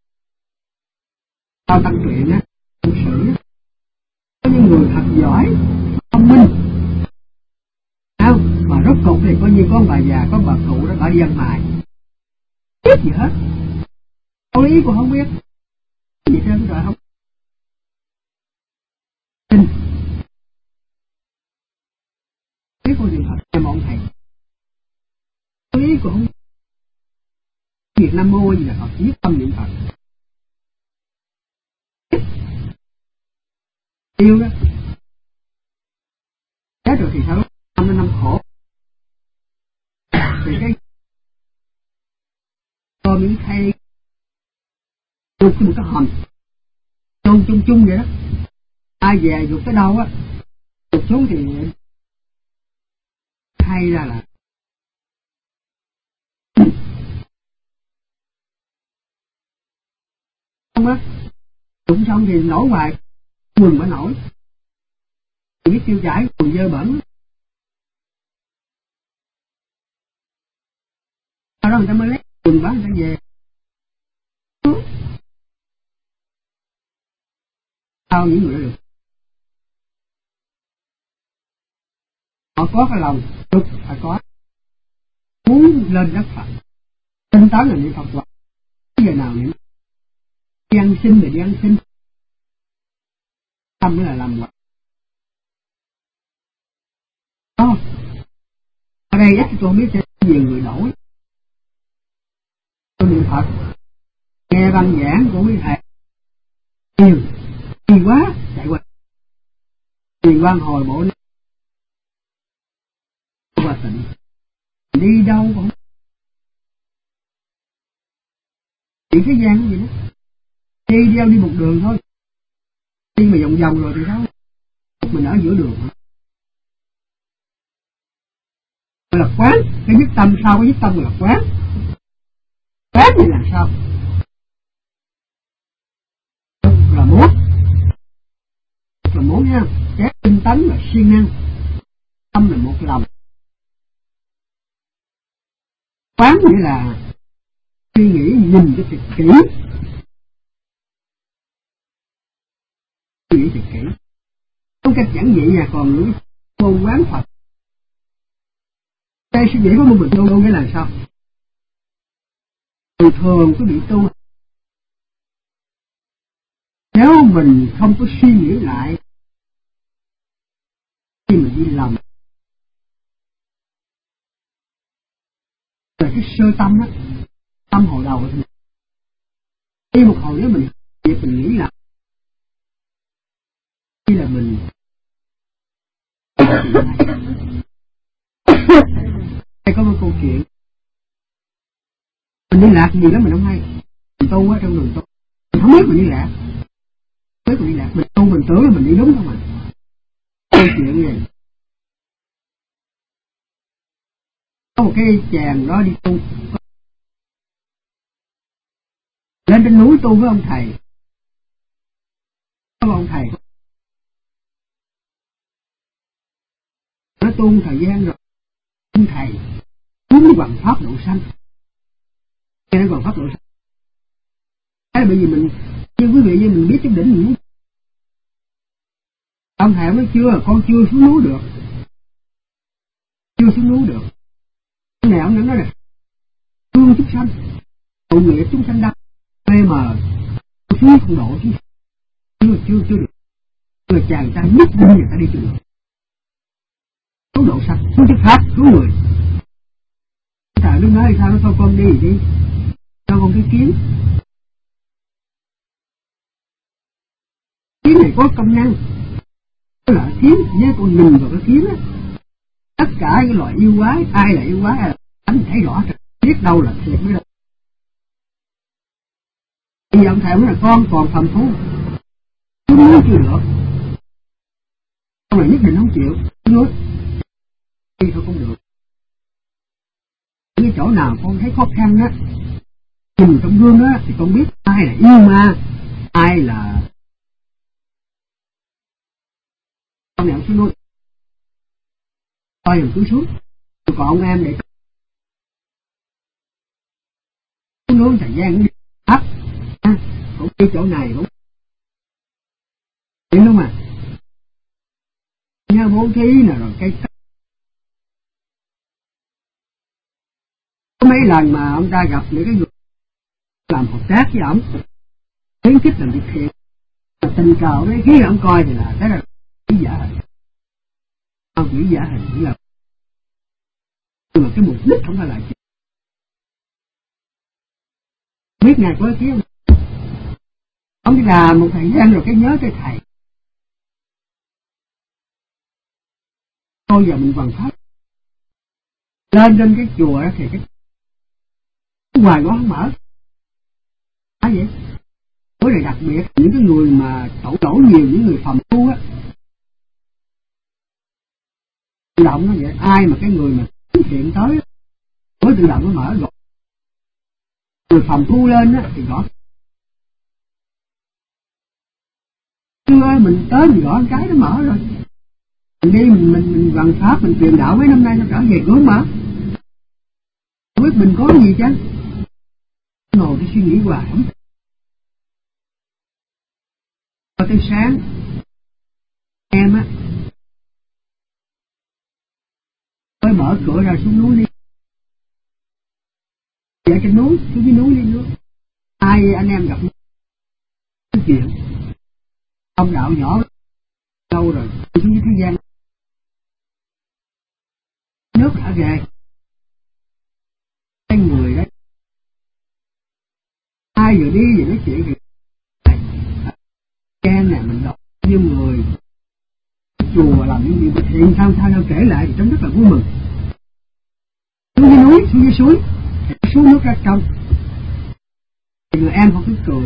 Tao tăng truyện á, thực sự có những người thật giỏi, thông minh, không? Mà rốt cục thì coi như có bà già, có bà cụ đó, bà đi ăn mài, biết gì hết, có lý cũng không biết, gì trên trời không. Tin, biết con niệm Phật em ông thầy, có lý cũng không. Việt Nam mô gì là Phật, nhất tâm niệm Phật, yêu đó. Chết rồi thì sao? Năm khổ. Thì cái cơm những thay dục cái một cái hòm chung chung chung vậy đó. Ai về dục tới đâu á, dục xuống thì hay ra là không á, dục xong thì nổi hoài, quần mới nổi, thì biết tiêu chảy quần dơ bẩn. Sau đó người ta mới lấy quần bán người ta về. Sao những người đó được? Họ có cái lòng dục phải có, muốn lên đất Phật, tinh tấn là niệm Phật hoài. Giờ nào niệm đi ăn xin thì đi ăn xin, tâm mới là làm hoài. Đó. Ở đây chắc tôi không biết sẽ nhiều người đổi. Tôi niệm Phật, nghe băng giảng của quý thầy nhiều, nhiều quá, chạy qua tiền quan hồi bộ qua tịnh, đi đâu cũng chuyện thế gian gì đó, đi đâu đi một đường thôi, đi mà vòng vòng rồi thì sao? Mình ở giữa đường là quán, cái nhất tâm sao, cái nhất tâm là quán, quán thì làm sao? Là muốn nha, cái tinh tấn là siêng năng, tâm là một lòng, quán nghĩa là suy nghĩ nhìn cho thật kỹ, suy nghĩ thật kỹ. Trong cách giảng dị là còn những môn quán Phật. Đây suy nghĩ của một mình tu nghĩa là sao? Thường có bị tu, nếu mình không có suy nghĩ lại khi mình đi lòng về cái sơ tâm á, tâm hồi đầu thì đi một hồi nếu mình việc mình nghĩ là như là mình hay có một câu chuyện mình đi lạc gì đó mình không hay, mình tu ở trong đường tu mình không biết mình đi lạc, mình tu mình tưởng là mình đi đúng không mà. Câu chuyện như vậy, có một cái chàng đó đi tu lên trên núi tu với ông thầy, nó tu thời gian rồi ông thầy hướng bằng pháp độ sanh, nghe nó bằng pháp độ sanh. Thế là bởi vì mình như quý vị như mình biết cái đỉnh núi, ông thầy nói chưa, con chưa xuống núi được, cái này ông nói là thương chúng sanh, tội nghiệp chúng sanh đau mê mờ, xuống không độ chứ, chưa được. Người chàng ta nhất định người ta đi chưa được, cứu độ sanh, cứu chức pháp, cứu người, kiến. Kiến này có công năng, đó là kiến với con nhìn vào cái kiến á. Tất cả cái loại yêu quái, ai là yêu quái, ai là anh thấy rõ rồi, biết đâu là thiệt mới đâu. Bây giờ ông thầy là con còn thầm thú, chú nói chưa được, ông này nhất định không chịu, nói đi thôi không được. Cái chỗ nào con thấy khó khăn á, nhìn trong gương á thì con biết ai là yêu ma, ai là ông này ông xuống nói coi rồi cứ xuống, còn ông em để nói thời gian đi áp, cũng đi chỗ này cũng đúng mà. Nha bố thí nè rồi cây có mấy lần mà ông ta gặp những cái người làm hợp tác với ổng, khuyến khích làm việc thiện, tình cờ đấy khi ông coi thì là cái là quỷ giả hình, quỷ giả hình chỉ là, nhưng mà cái mục đích không phải là biết ngài có ý kiến. Ông đi làm một thời gian rồi cái nhớ cái thầy, thôi giờ mình hoàn pháp lên trên cái chùa đó thì cái ngoài đó không mở, vậy bữa này đặc biệt những cái người mà tổ nhiều, những người phàm phu á, tự động nó vậy, ai mà cái người mà thiện tới mới tự động nó mở, gọi người phàm phu lên á thì gõ, chưa mình tới mình gõ cái nó mở rồi, mình đi mình văn pháp mình truyền đạo mấy năm nay nó trở về cửa mở, không biết mình có gì chứ, ngồi cái suy nghĩ hoài không. Tới sáng em á mới mở cửa ra xuống núi đi, ở trên núi xuống dưới núi đi nữa, hai anh em gặp nói chuyện, ông đạo nhỏ lâu rồi xuống dưới thế gian nước đã về cái người đấy, ai vừa đi vừa nói chuyện thì em này mình đọc như người chùa làm những gì thiện sao sao kể lại thì trông rất là vui mừng. Xuống dưới núi xuống dưới suối xuống nước ra trong thì người em không cứ cười,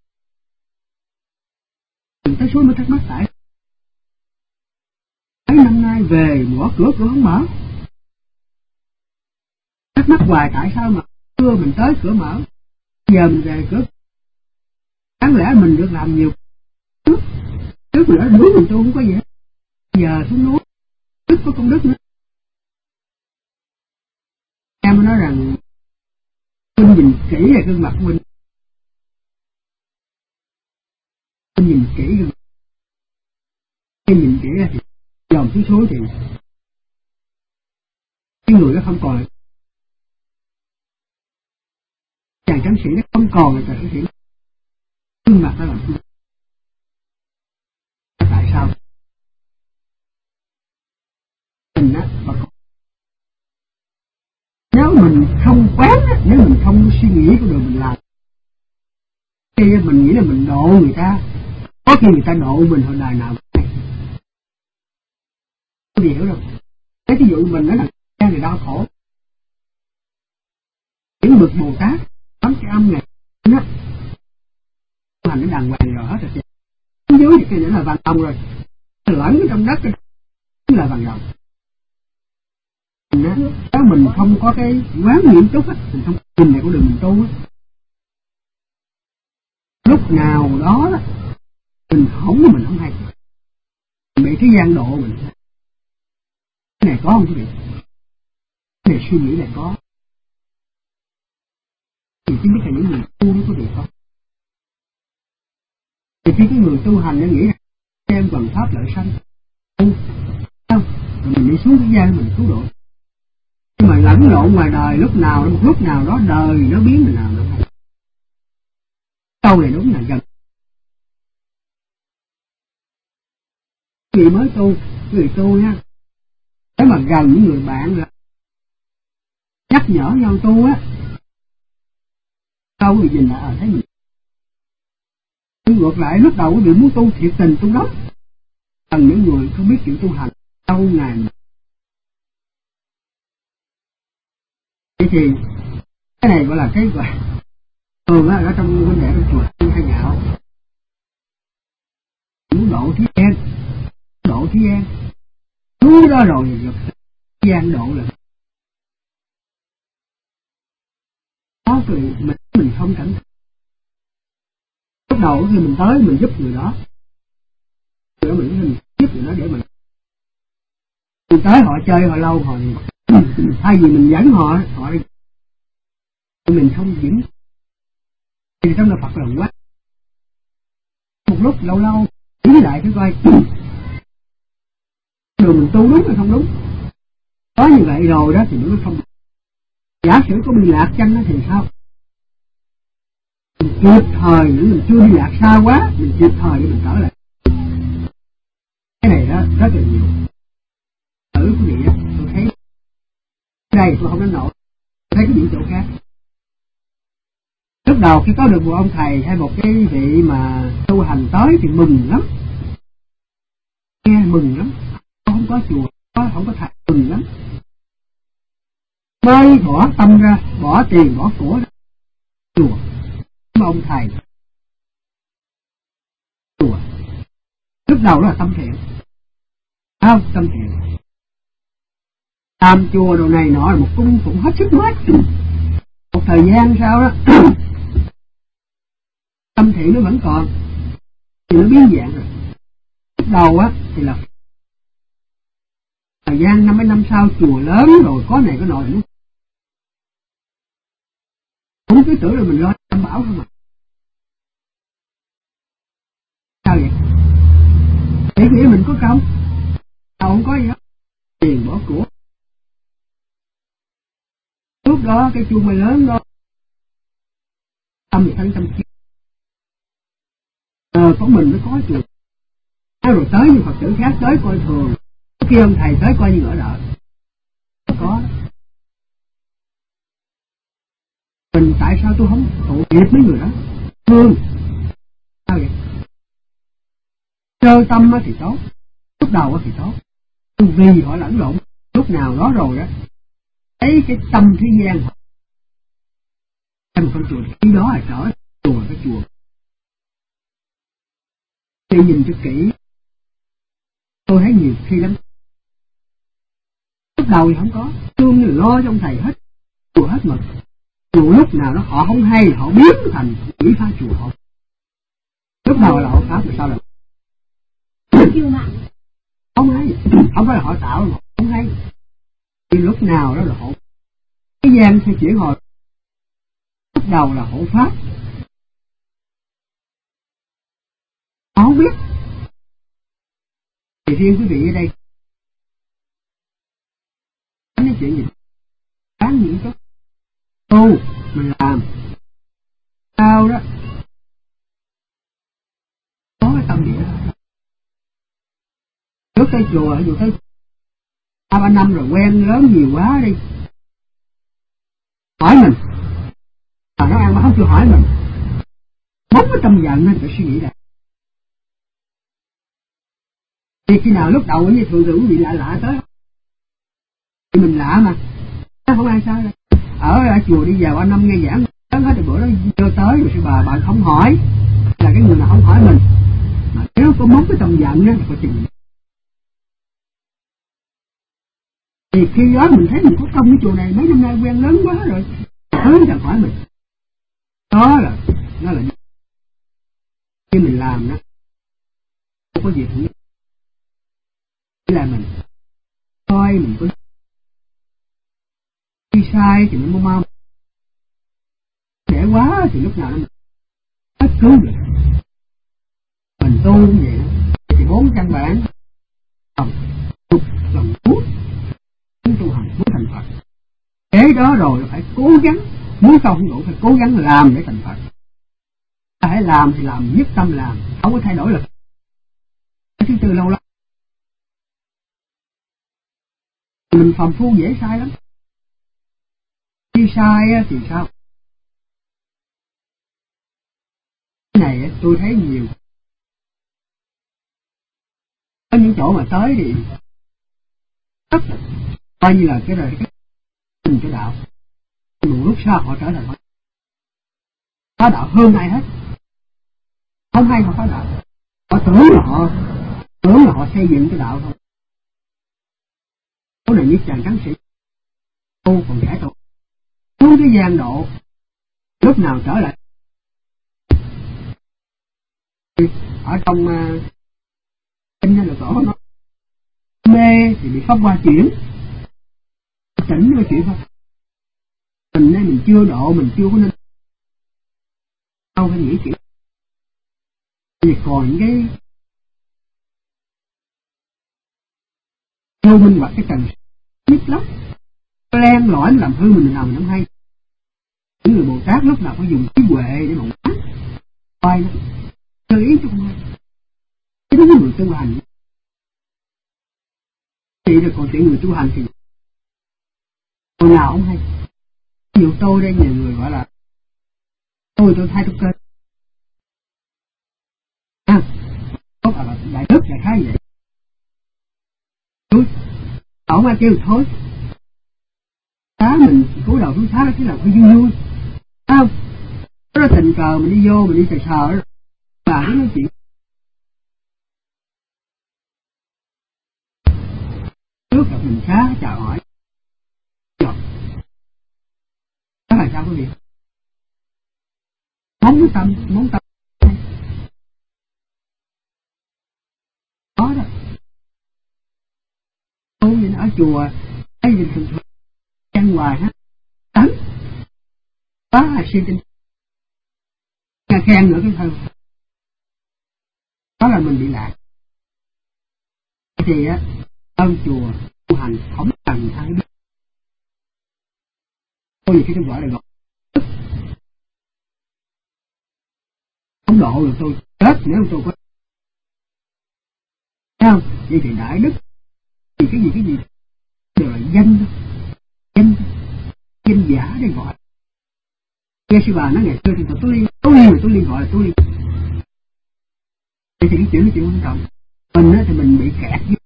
tới suối mới thắc mắc tại mấy năm nay về mở cửa không mở, thắc mắc hoài tại sao mà xưa mình tới cửa mở, giờ mình về cửa, đáng lẽ mình được làm nhiều trước mình ở núi mình tu không có gì hết, giờ xuống núi đức có công đức nữa. Em mới nói rằng Minh nhìn kỹ về gương mặt của Minh nhìn kỹ gương mặt. Khi nhìn kỹ ra thì dòm xuống suối thì cái người đó không còn, chàng tráng sĩ nó không còn là chàng tráng sĩ, gương mặt đó là tại sao mình á mà nếu mình không quán á, nếu mình không suy nghĩ của mình làm khi mình nghĩ là mình độ người ta, có khi người ta độ mình hồi đời nào không hiểu đâu. Cái ví dụ mình nói là người đau khổ, những bậc Bồ Tát bấm cái âm này nó hành nó đàng hoàng rồi hết rồi, dưới thì cái nữa là vàng đồng rồi, lẫn trong đất là vàng đồng. Nếu mình không có cái quán nghiêm túc á, mình không nhìn này của đường mình tu á, lúc nào đó mình hỏng mình không hay, mình bị thế gian độ mình. Cái này có không quý vị? Cái này suy nghĩ là có. Thì chỉ biết là những người tu nó có được không? Thì khi cái người tu hành nó nghĩ là em bằng pháp lợi sanh, không? Rồi mình đi xuống cái gian mình cứu độ. Nhưng mà lẫn lộn ngoài đời lúc nào đó đời nó biến mình nào nó hay. Câu này đúng là gần. Người mới tu, người tu nha. Nếu mà gần những người bạn là nhắc nhở nhau tu á, câu quý vị nhìn lại thấy mình. Nhưng ngược lại lúc đầu quý vị muốn tu thiệt tình tu đó, cần những người không biết chịu tu hành lâu ngày. Vậy thì cái này gọi là cái gọi thường ở trong vấn đề trong chùa hay gạo muốn độ thế gian núi đó rồi thì thế gian độ là có từ mình không cẩn thận. Lúc đầu khi mình tới mình giúp người đó mình giúp người đó để mình tới họ chơi họ lâu họ thay vì mình dẫn họ mình không dẫn thì trong đạo Phật là quá một lúc lâu nghĩ lại cái coi đường mình tu đúng hay không đúng, có như vậy rồi đó thì nó không. Giả sử có bị lạc chân thì sao, mình kịp thời những mình chưa đi lạc xa quá mình kịp thời để mình trở lại. Cái này đó rất là nhiều. Thử quý vị đó, tôi thấy đây tôi không đánh nổi, tôi thấy cái những chỗ khác. Lúc đầu khi có được một ông thầy hay một cái vị mà tu hành tới thì mừng lắm, nghe mừng lắm, không có chùa không có thầy mừng lắm, mới bỏ tâm ra, bỏ tiền bỏ của ra chùa mà ông thầy chùa. Lúc đầu đó là tâm thiện, không tâm thiện, làm chùa đồ này nọ là một cung cũng hết sức hết. Một thời gian sau đó tâm thiện nó vẫn còn thì nó biến dạng rồi. Lúc đầu á thì là thời gian 50 năm sau chùa lớn rồi có này có nọ nữa, không cứ tưởng là mình lo đảm bảo không à. Sao vậy? Để nghĩ mình có công, đâu không có gì hết, tiền bỏ của. Lúc đó cái chùa mới lớn đó tâm thân tâm trí có mình mới có chùa. Rồi tới như Phật tử khác tới coi thường, khi ông thầy tới coi như ngỡ đợi có. Mình tại sao tôi không tụ nghiệp mấy người đó thương? Sao vậy? Sơ tâm thì tốt, lúc đầu thì tốt, vì họ lẫn lộn lúc nào đó rồi đó, thấy cái tâm thế gian họ một con chùa khi đó là trở chùa cái chùa. Khi nhìn cho kỹ tôi thấy nhiều khi lắm, lúc đầu thì không có thương thì lo trong thầy hết chùa hết mực, chùa lúc nào đó họ không hay họ biến thành chỉ phá chùa họ. Lúc đầu là họ phá rồi sao là không hay, không phải là họ tạo mà không hay, thì lúc nào đó là họ cái gian sẽ chuyển hồi. Lúc đầu là hộ pháp họ không biết. Thì riêng quý vị ở đây nói chuyện gì đáng những chút tu mình làm sao đó có cái tâm địa. Trước tới chùa dù tới 2-3 năm rồi quen lớn nhiều quá đi hỏi mình mà nó ăn mà không chịu hỏi mình, bóng cái tâm giận nên phải suy nghĩ lại. Thì khi nào lúc đầu như thường thường bị lạ tới thì mình lạ mà không ai sao đâu. Ở chùa đi vào 3 năm nghe giảng lớn hết rồi bữa đó chưa tới rồi bà bạn không hỏi là cái người nào không hỏi mình, mà nếu có mất cái tâm giận đó thì có chừng. Thì khi đó mình thấy mình có công cái chùa này mấy năm nay quen lớn quá rồi thứ chẳng hỏi mình đó là nó là khi mình làm đó không có gì thử chỉ là mình coi mình có đi sai thì mình mau để quá thì lúc nào nó hết cứu được. Mình tu cũng vậy đó. Thì 4 căn bản lòng muốn tu hành muốn thành Phật, thế đó rồi phải cố gắng, muốn không đủ phải cố gắng làm để thành Phật. Phải làm thì làm nhất tâm làm, không có thay đổi là thứ tư lâu lắm. Mình phàm phu dễ sai lắm, khi sai thì sao tôi thấy nhiều. Có những chỗ mà tới thì rất là coi như là cái cái đạo. Một lúc sau họ trở thành phá đạo hơn ai hết. Không hay họ phá đạo. Họ tưởng là họ xây dựng cái đạo thôi. Chỗ này như chàng tráng sĩ tu còn trẻ tuổi xuống cái gian độ, lúc nào trở lại ở trong kinh là tổ nó mê thì bị pháp qua chuyển, tỉnh với chuyện thôi. Mình nên mình chưa độ, mình chưa có nên đâu phải nghĩ chuyện. Vì còn những cái vô minh hoặc cái tầng nhất lắm len lỏi làm hư mình nào mình không hay. Những người Bồ Tát lúc nào phải dùng trí huệ để mà quay nó sơ ý chứ không hay. Cái đúng người tu hành thì rồi còn chuyện người tu hành thì hồi nào không hay. Ví dụ tôi đây nhiều người gọi là tôi thay tục cơ tốt là đại đức đại khái vậy. Ông ai kêu thôi xá mình cúi đầu xuống xá cái là phải vui vui, không? Nó tình cờ mình đi vô mình đi sờ bà nói chuyện trước gặp mình xá chào hỏi đó là sao quý vị? Món tâm đó đó. Tôi vậy ở chùa thấy mình thường thường ăn hoài hết tấn quá là suy tinh nghe khen nữa cái thơ đó là mình bị lạc. Thì á ơn chùa tu hành không cần ai biết. Tôi cái gọi là gọi không độ được tôi chết nếu tôi có không vậy thì đại đức thì cái gì đều là danh giả để gọi. Nghe sư bà nói ngày xưa thì tôi liên gọi là tôi liên. Thì cái chuyện quan trọng mình á thì mình bị kẹt với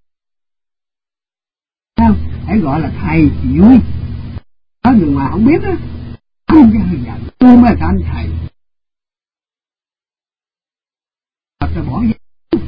không hãy gọi là thầy thì vui. Có người ngoài không biết á không ra hơi giận tôi mới là anh thầy thật ra bỏ với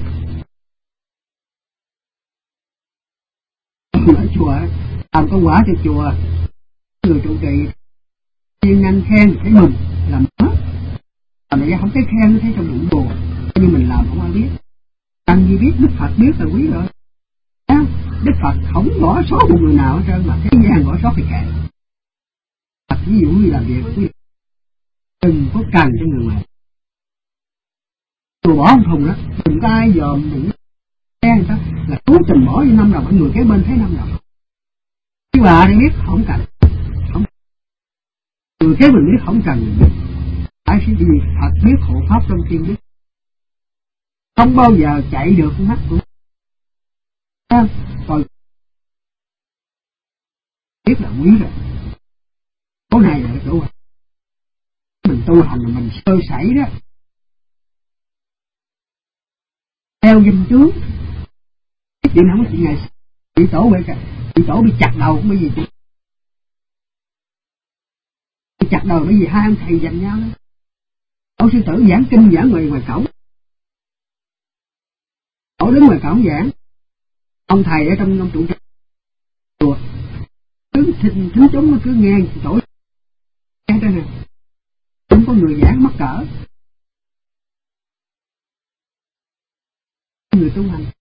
ở chùa làm công quả cho chùa người trụ trì thiên anh khen thấy mừng làm hết mà mẹ không thấy khen thấy trong bụng bồ nhưng mình làm không ai biết. Cần gì biết Đức Phật biết là quý rồi. Đức Phật không bỏ sót một người nào hết trơn mà thế gian bỏ sót thì kệ. Ví dụ như làm việc đừng có cần cho người ngoài đồ bỏ không thùng đó đừng có ai dòm đừng khen người ta là cố tình bỏ như 5 đồng mọi người kế bên thấy 5 đồng chứ bà đây biết không cần không người kế mình biết không cần mình biết phải cái gì Phật biết hộ pháp trong thiên biết không bao giờ chạy được mắt của còn biết là quý rồi. Chỗ này là chỗ mình tu hành là mình sơ sẩy đó theo danh tướng cái chuyện không có chuyện này bị tổ bị chặt đầu bởi vì bị chặt đầu bởi vì hai ông thầy giành nhau đó. Ông sư tử giảng kinh giảng ngoài cổng tổ đứng ngoài cổng giảng ông thầy ở trong trụ chùa cứ thính chúng nó cứ nghe tổ nghe đây nè không có người giảng mắc cỡ người tu hành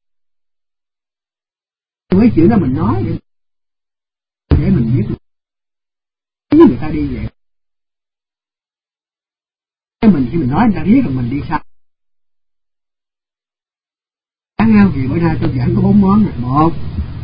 mấy chuyện đó mình nói để mình biết người ta đi vậy mình khi mình nói người ta biết là mình đi sao. Đáng nhau vì bữa nay tôi giảng có 4 món này. Một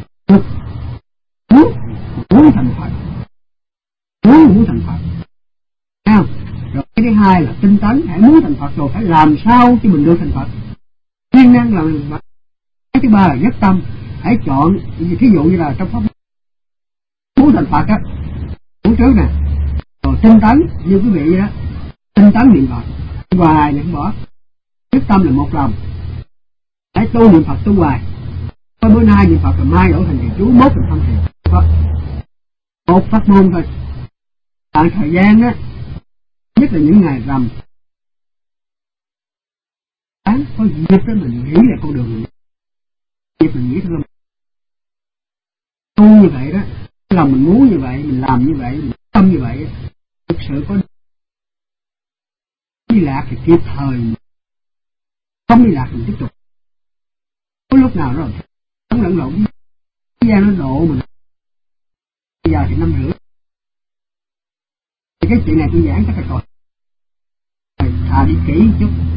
muốn thành Phật muốn thành Phật không? Rồi cái thứ hai là tinh tấn hãy muốn thành Phật rồi phải làm sao cho mình được thành Phật siêng năng làm thành Phật. Cái thứ ba là nhất tâm hãy chọn thí dụ như là trong pháp muốn thành Phật á muốn trước nè rồi tinh tấn như quý vị vậy đó tinh tấn niệm Phật hoài đừng bỏ quyết tâm là một lòng, hãy tu niệm Phật tu hoài. Có bữa nay niệm Phật rồi mai đổi thành thiền chú, mốt thành không thiền Phật. Một pháp môn thôi. Tại thời gian đó, nhất là những ngày rằm, có dịp đó mình nghĩ là con đường dịp mình nghĩ thôi. Tu như vậy đó, lòng mình muốn như vậy, mình làm như vậy, mình tâm như vậy, thực sự có đi lạc thì kịp thời, không đi lạc thì tiếp tục. Có lúc nào rồi không lẫn lộn, thời gian nó độ mình. Bây giờ thì 5:30. Thì cái chuyện này tôi giảng chắc là còn thà đi kỹ một chút.